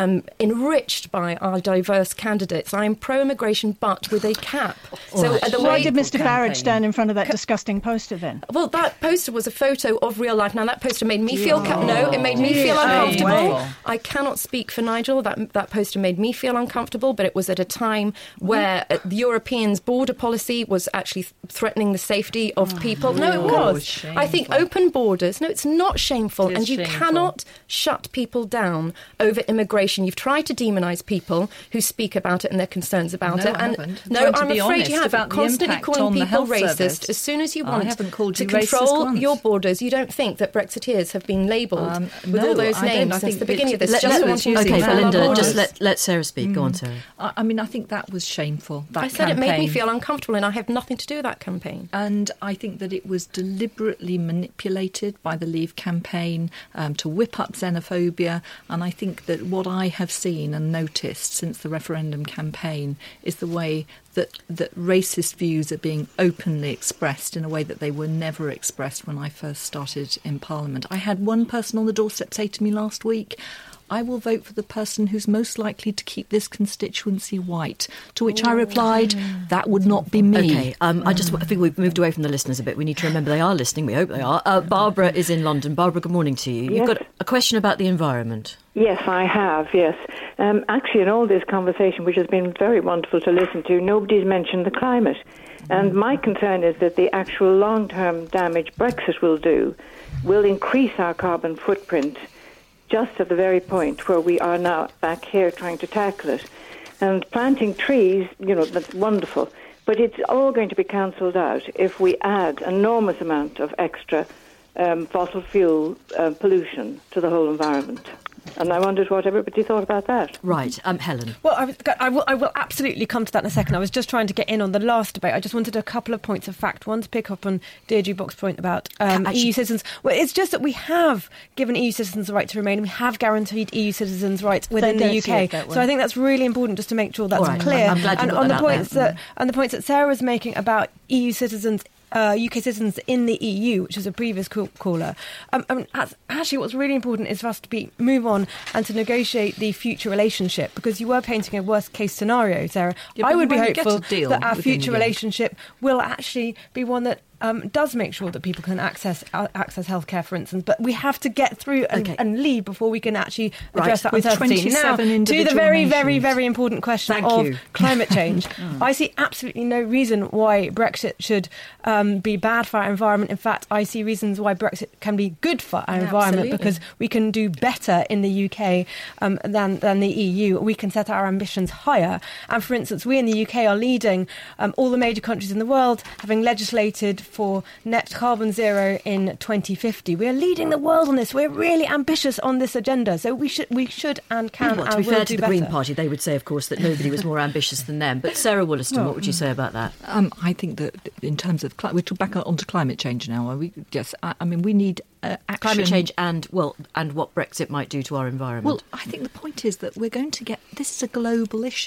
enriched by our diverse candidates. I am pro-immigration, but with a cap. Why did Mr Farage stand in front of that disgusting poster then? Well, that poster was a photo of real life. Now, that poster made me feel... it made me feel uncomfortable. I cannot speak for Nigel. That poster made me feel uncomfortable, but it was at a time where the Europeans' border policy was actually threatening the safety of people. No, it was. Shameful. I think open borders. No, it's not shameful. And you cannot shut people down over immigration. You've tried to demonise people who speak about it and their concerns about it. I haven't. No, I'm afraid you have. Constantly calling people racist as soon as you want to control your borders. You don't think that Brexiteers have been labelled with all those names since the beginning of this. Belinda, just let Sarah speak. Go on, Sarah. I mean, I think that was shameful. I said it made me feel uncomfortable, and I have nothing to do with that campaign. And I think that it was deliberately manipulated by the Leave campaign to whip up xenophobia. And I think that what I have seen and noticed since the referendum campaign is the way that racist views are being openly expressed in a way that they were never expressed when I first started in Parliament. I had one person on the doorstep say to me last week, I will vote for the person who's most likely to keep this constituency white. To which I replied, that would not be me. OK, I think we've moved away from the listeners a bit. We need to remember they are listening. We hope they are. Barbara is in London. Barbara, good morning to you. You've got a question about the environment. Yes, I have, yes. Actually, in all this conversation, which has been very wonderful to listen to, nobody's mentioned the climate. And my concern is that the actual long-term damage Brexit will do will increase our carbon footprint just at the very point where we are now back here trying to tackle it. And planting trees, that's wonderful, but it's all going to be cancelled out if we add an enormous amount of extra fossil fuel pollution to the whole environment. And I wondered what everybody thought about that. Right. Helen. Well, I will absolutely come to that in a second. I was just trying to get in on the last debate. I just wanted a couple of points of fact. One, to pick up on Deirdre Box's point about EU citizens. Well, it's just that we have given EU citizens the right to remain. We have guaranteed EU citizens' rights within the UK. So I think that's really important just to make sure that's clear. I'm glad you got that out there. And the points that Sarah was making about EU citizens, UK citizens in the EU, which was a previous caller. Actually, what's really important is for us to move on and to negotiate the future relationship, because you were painting a worst-case scenario, Sarah. I would be hopeful that our future relationship will actually be one that does make sure that people can access healthcare, for instance. But we have to get through and leave before we can actually address that uncertainty. Now, to the very, very, very important question of climate change. I see absolutely no reason why Brexit should be bad for our environment. In fact, I see reasons why Brexit can be good for our environment, because we can do better in the UK than the EU. We can set our ambitions higher. And for instance, we in the UK are leading all the major countries in the world, having legislated for net carbon zero in 2050. We are leading the world on this. We're really ambitious on this agenda. So we should and can to be fair to the Green Party, they would say, of course, that nobody was more ambitious than them. But Sarah Wollaston, what would you say about that? I think that in terms of we're back onto climate change now. Are we? Yes. I mean, we need action. Climate change and what Brexit might do to our environment. Well, I think the point is that we're going to get... This is a global issue.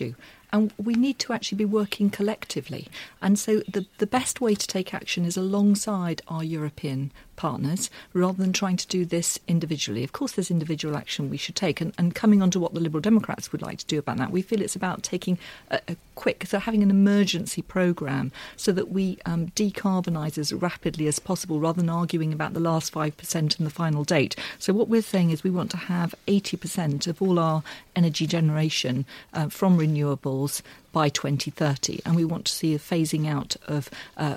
and we need to actually be working collectively. And so the best way to take action is alongside our European partners, rather than trying to do this individually. Of course, there's individual action we should take, and coming on to what the Liberal Democrats would like to do about that, we feel it's about taking having an emergency programme so that we decarbonise as rapidly as possible, rather than arguing about the last 5% and the final date. So what we're saying is we want to have 80% of all our energy generation from renewables by 2030, and we want to see a phasing out of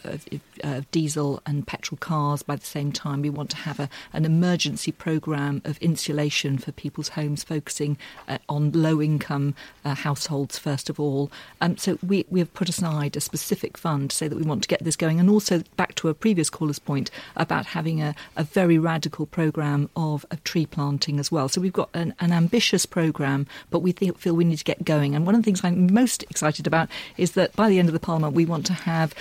diesel and petrol cars by the same time. We want to have an emergency programme of insulation for people's homes, focusing on low-income households first of all. So we have put aside a specific fund to say that we want to get this going, and also back to a previous caller's point about having a very radical programme of tree planting as well. So we've got an ambitious programme, but we feel we need to get going. And one of the things I'm most excited about is that by the end of the Parliament we want to have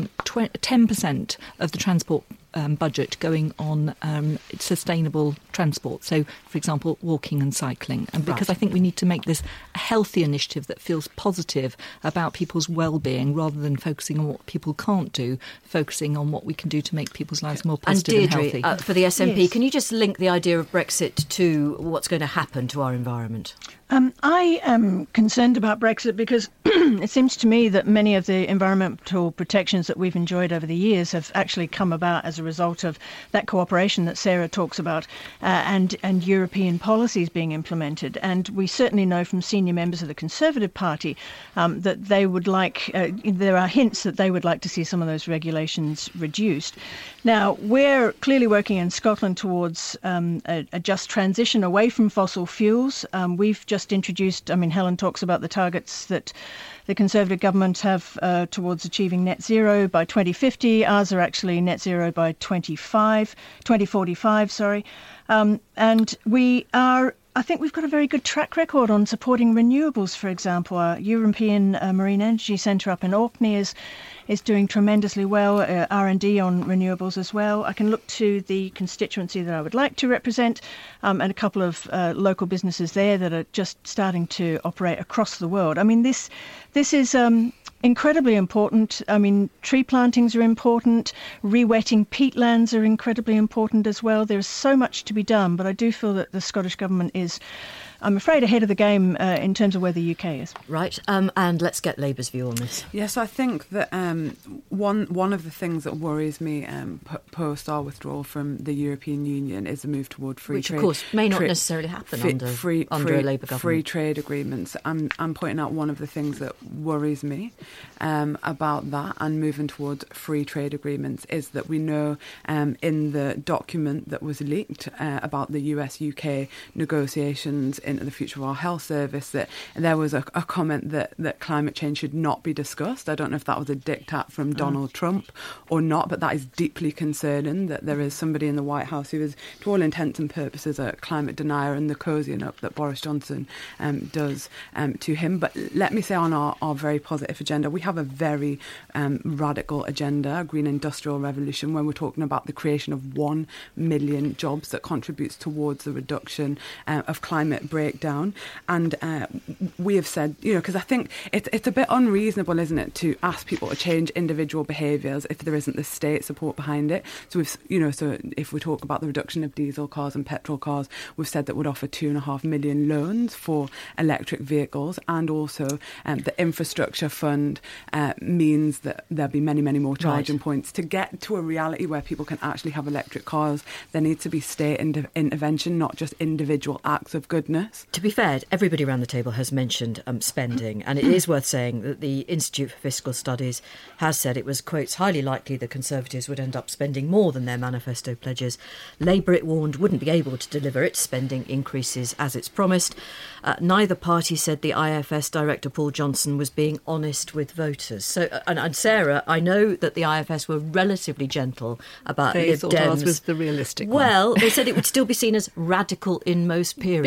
10% of the transport budget going on sustainable transport. So, for example, walking and cycling. And because I think we need to make this a healthy initiative that feels positive about people's well-being, rather than focusing on what people can't do, focusing on what we can do to make people's lives more positive and healthy. Deirdre, for the SNP, yes. Can you just link the idea of Brexit to what's going to happen to our environment? I am concerned about Brexit because it seems to me that many of the environmental protections that we've enjoyed over the years have actually come about as a result of that cooperation that Sarah talks about, and European policies being implemented. And we certainly know from senior members of the Conservative Party that they would like, there are hints that they would like to see some of those regulations reduced. Now, we're clearly working in Scotland towards a just transition away from fossil fuels. We've just introduced, Helen talks about the targets that the Conservative government have towards achieving net zero by 2050. Ours are actually net zero by 2045. And we are, I think we've got a very good track record on supporting renewables, for example. Our European Marine Energy Centre up in Orkney is doing tremendously well, R&D on renewables as well. I can look to the constituency that I would like to represent, and a couple of local businesses there that are just starting to operate across the world. This is incredibly important. Tree plantings are important. Re-wetting peatlands are incredibly important as well. There's so much to be done, but I do feel that the Scottish Government is, I'm afraid, ahead of the game in terms of where the UK is. Right, and let's get Labour's view on this. Yes, I think that one of the things that worries me post our withdrawal from the European Union is the move toward free trade. Which, of course, may not necessarily happen under a Labour government. Free trade agreements. I'm pointing out one of the things that worries me about that and moving towards free trade agreements is that we know in the document that was leaked about the US-UK negotiations into the future of our health service, that there was a comment that climate change should not be discussed. I don't know if that was a diktat from Donald Trump or not, but that is deeply concerning that there is somebody in the White House who is, to all intents and purposes, a climate denier, and the cozying up that Boris Johnson does to him. But let me say on our very positive agenda, we have a very radical agenda, a green industrial revolution, when we're talking about the creation of 1 million jobs that contributes towards the reduction of climate breakdown. And we have said, because I think it's a bit unreasonable, isn't it, to ask people to change individual behaviours if there isn't the state support behind it. So so if we talk about the reduction of diesel cars and petrol cars, we've said that we'd offer 2.5 million loans for electric vehicles, and also the infrastructure fund means that there'll be many, many more charging points. To get to a reality where people can actually have electric cars, there needs to be state intervention, not just individual acts of goodness. To be fair, everybody around the table has mentioned spending, and it is worth saying that the Institute for Fiscal Studies has said it was, quotes, highly likely the Conservatives would end up spending more than their manifesto pledges. Labour, it warned, wouldn't be able to deliver its spending increases as it's promised. Neither party said the IFS Director Paul Johnson was being honest with voters. So, and Sarah, I know that the IFS were relatively gentle about Lib Dems. Ours was the realistic one. Well, they said it would still be seen as radical in most periods. But it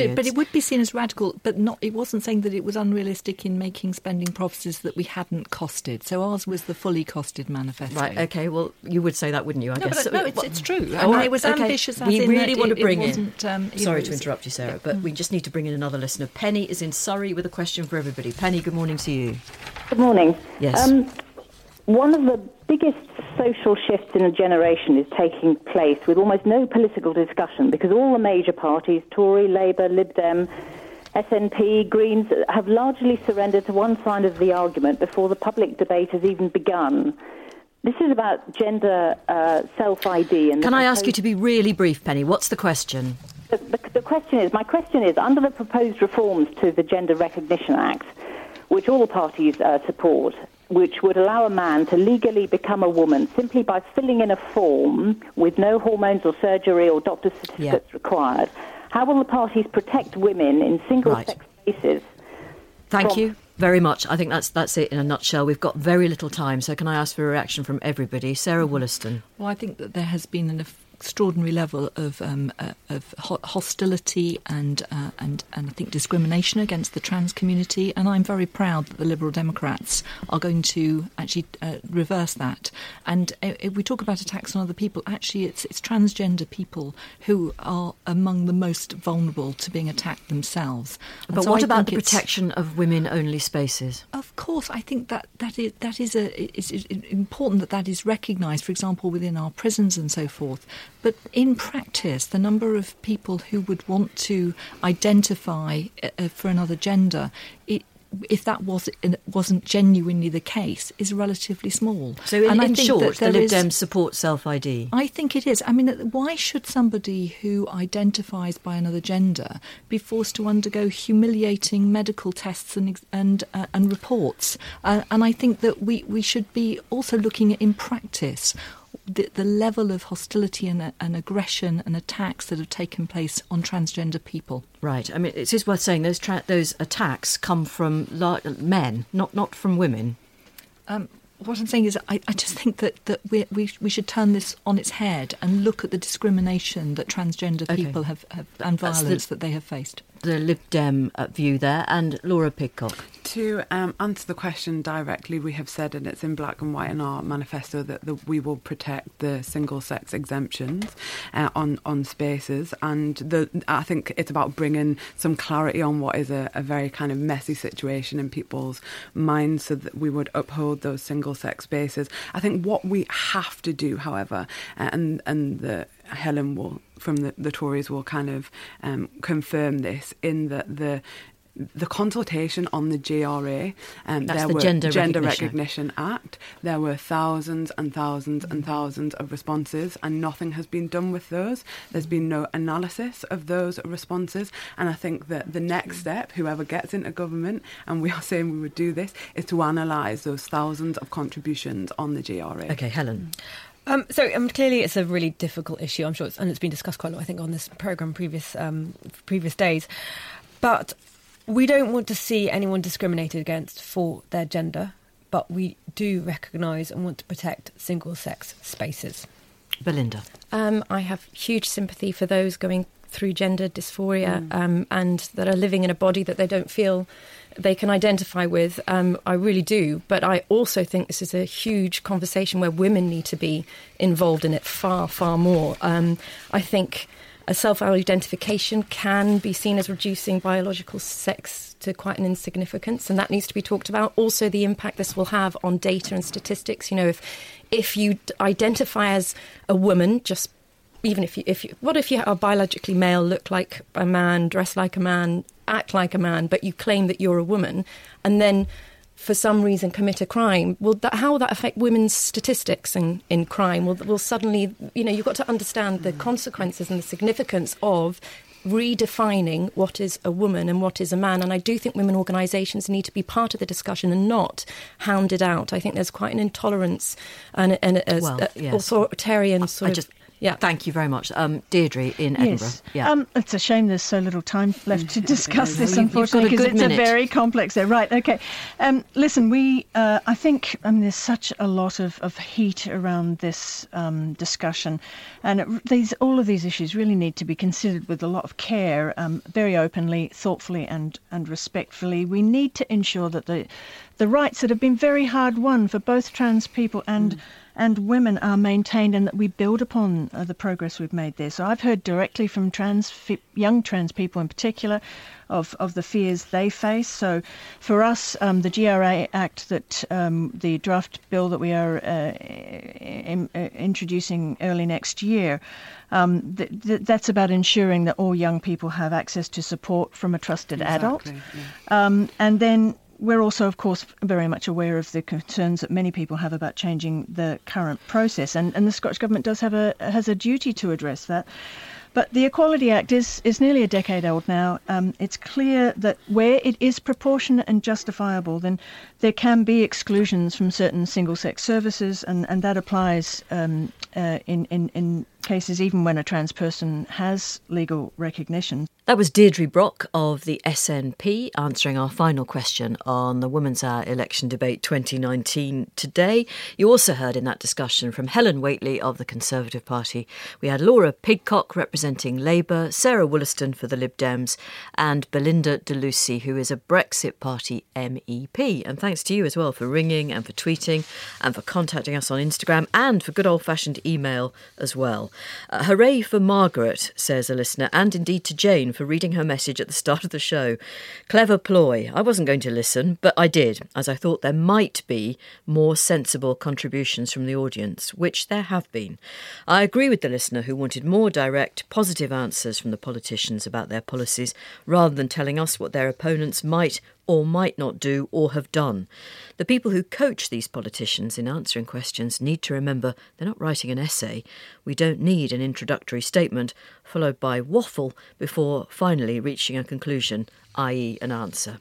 would be seen as radical, but not. It wasn't saying that it was unrealistic in making spending promises that we hadn't costed. So ours was the fully costed manifesto. Right, OK, well, you would say that, wouldn't you, I guess? It's true. It was ambitious as we really want to bring in... Sorry to interrupt you, Sarah, but we just need to bring in another listener. Penny is in Surrey with a question for everybody. Penny, good morning to you. Good morning. Yes. One of the biggest social shifts in a generation is taking place with almost no political discussion, because all the major parties, Tory, Labour, Lib Dem, SNP, Greens, have largely surrendered to one side of the argument before the public debate has even begun. This is about gender self-ID. And Can I ask you to be really brief, Penny? What's the question? My question is, under the proposed reforms to the Gender Recognition Act, which all parties support, which would allow a man to legally become a woman simply by filling in a form with no hormones or surgery or doctor's certificates required, how will the parties protect women in single-sex spaces? Thank you very much. I think that's it in a nutshell. We've got very little time, so can I ask for a reaction from everybody? Sarah Wollaston. Well, I think that there has been an extraordinary level of hostility and I think discrimination against the trans community, and I'm very proud that the Liberal Democrats are going to actually reverse that. And if we talk about attacks on other people, actually it's transgender people who are among the most vulnerable to being attacked themselves. But so what about the protection of women-only spaces? Of course, I think that is important that is recognised, for example, within our prisons and so forth. But in practice, the number of people who would want to identify for another gender, if that wasn't genuinely the case, is relatively small. So in short, the Lib Dems support self-ID? I think it is. I mean, why should somebody who identifies by another gender be forced to undergo humiliating medical tests and reports? And I think that we should be also looking at, in practice, the level of hostility and aggression and attacks that have taken place on transgender people. Right. I mean, it is worth saying those attacks come from men, not from women. What I'm saying is I just think that we should turn this on its head and look at the discrimination that transgender people have and violence that they have faced. The Lib Dem view there. And Laura Pidcock. To answer the question directly, we have said, and it's in black and white in our manifesto, that we will protect the single-sex exemptions on spaces. And I think it's about bringing some clarity on what is a very kind of messy situation in people's minds, so that we would uphold those single-sex spaces. I think what we have to do, however, and Helen will, from the Tories, will kind of confirm this, in that the consultation on the GRA, there were Gender Recognition Act, there were thousands and thousands and thousands of responses, and nothing has been done with those. There's been no analysis of those responses, and I think that the next step, whoever gets into government, and we are saying we would do this, is to analyse those thousands of contributions on the GRA. OK, Helen. Clearly it's a really difficult issue, I'm sure, and it's been discussed quite a lot, I think, on this programme previous days. But we don't want to see anyone discriminated against for their gender, but we do recognise and want to protect single-sex spaces. Belinda. I have huge sympathy for those going through gender dysphoria and that are living in a body that they don't feel they can identify with. I really do. But I also think this is a huge conversation where women need to be involved in it far, far more. I think a self-identification can be seen as reducing biological sex to quite an insignificance, and that needs to be talked about. Also, the impact this will have on data and statistics. You know, if you identify as a woman, just even if you are biologically male, look like a man, dress like a man, act like a man, but you claim that you're a woman, and then for some reason commit a crime, how will that affect women's statistics in crime? Will suddenly, you've got to understand the consequences and the significance of redefining what is a woman and what is a man. And I do think women organisations need to be part of the discussion and not hounded out. I think there's quite an intolerance and authoritarian sort of Yeah. Thank you very much. Deirdre in Edinburgh. Yes. Yeah. It's a shame there's so little time left to discuss this, unfortunately, You've got a because good it's minute. a very complex there. Right, okay. Listen, I think there's such a lot of heat around this discussion, and all of these issues really need to be considered with a lot of care, very openly, thoughtfully and respectfully. We need to ensure that the rights that have been very hard won for both trans people and women are maintained, and that we build upon the progress we've made there. So I've heard directly from young trans people in particular of the fears they face. So for us, the GRA Act, the draft bill that we are introducing early next year, that's about ensuring that all young people have access to support from a trusted adult. Yeah. And then we're also, of course, very much aware of the concerns that many people have about changing the current process, and the Scottish Government has a duty to address that. But the Equality Act is nearly a decade old now. It's clear that where it is proportionate and justifiable, then there can be exclusions from certain single-sex services, and that applies in cases even when a trans person has legal recognition. That was Deirdre Brock of the SNP answering our final question on the Women's Hour election debate 2019 today. You also heard in that discussion from Helen Whately of the Conservative Party. We had Laura Pidcock representing Labour, Sarah Wollaston for the Lib Dems, and Belinda de Lucy, who is a Brexit Party MEP. And thanks to you as well for ringing and for tweeting and for contacting us on Instagram and for good old-fashioned email as well. Hooray for Margaret, says a listener, and indeed to Jane for reading her message at the start of the show. Clever ploy. I wasn't going to listen, but I did, as I thought there might be more sensible contributions from the audience, which there have been. I agree with the listener who wanted more direct, positive answers from the politicians about their policies, rather than telling us what their opponents might or might not do or have done. The people who coach these politicians in answering questions need to remember they're not writing an essay. We don't need an introductory statement followed by waffle before finally reaching a conclusion, i.e. an answer.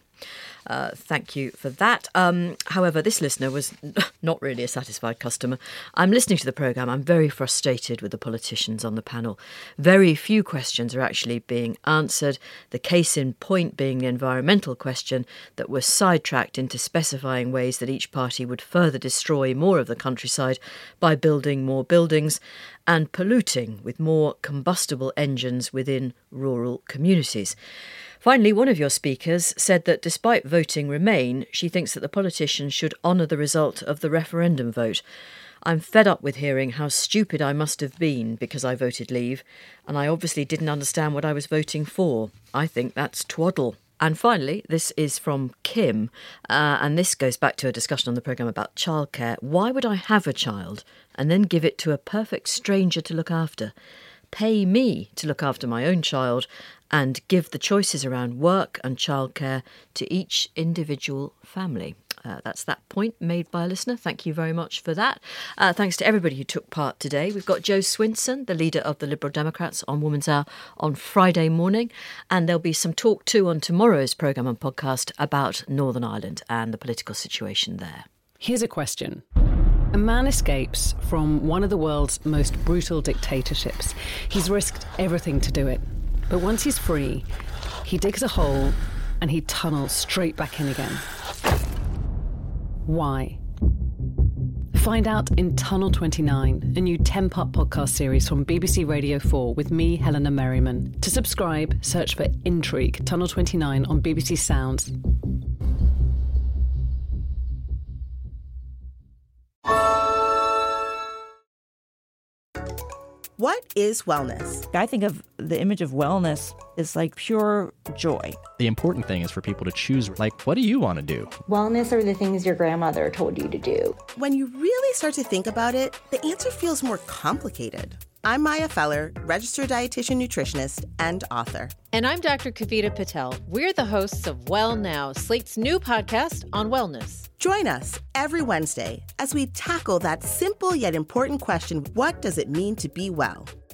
Thank you for that. However, this listener was not really a satisfied customer. I'm listening to the programme. I'm very frustrated with the politicians on the panel. Very few questions are actually being answered. The case in point being the environmental question that was sidetracked into specifying ways that each party would further destroy more of the countryside by building more buildings and polluting with more combustible engines within rural communities. Finally, one of your speakers said that despite voting Remain, she thinks that the politicians should honour the result of the referendum vote. I'm fed up with hearing how stupid I must have been because I voted Leave, and I obviously didn't understand what I was voting for. I think that's twaddle. And finally, this is from Kim, and this goes back to a discussion on the programme about childcare. Why would I have a child and then give it to a perfect stranger to look after? Pay me to look after my own child and give the choices around work and childcare to each individual family. That's that point made by a listener. Thank you very much for that. Thanks to everybody who took part today. We've got Jo Swinson, the leader of the Liberal Democrats, on Woman's Hour on Friday morning. And there'll be some talk too on tomorrow's programme and podcast about Northern Ireland and the political situation there. Here's a question. A man escapes from one of the world's most brutal dictatorships. He's risked everything to do it. But once he's free, he digs a hole and he tunnels straight back in again. Why? Find out in Tunnel 29, a new 10-part podcast series from BBC Radio 4 with me, Helena Merriman. To subscribe, search for Intrigue, Tunnel 29 on BBC Sounds. What is wellness? I think of the image of wellness as like pure joy. The important thing is for people to choose, like, what do you want to do? Wellness are the things your grandmother told you to do. When you really start to think about it, the answer feels more complicated. I'm Maya Feller, registered dietitian nutritionist and author. And I'm Dr. Kavita Patel. We're the hosts of Well Now, Slate's new podcast on wellness. Join us every Wednesday as we tackle that simple yet important question, what does it mean to be well?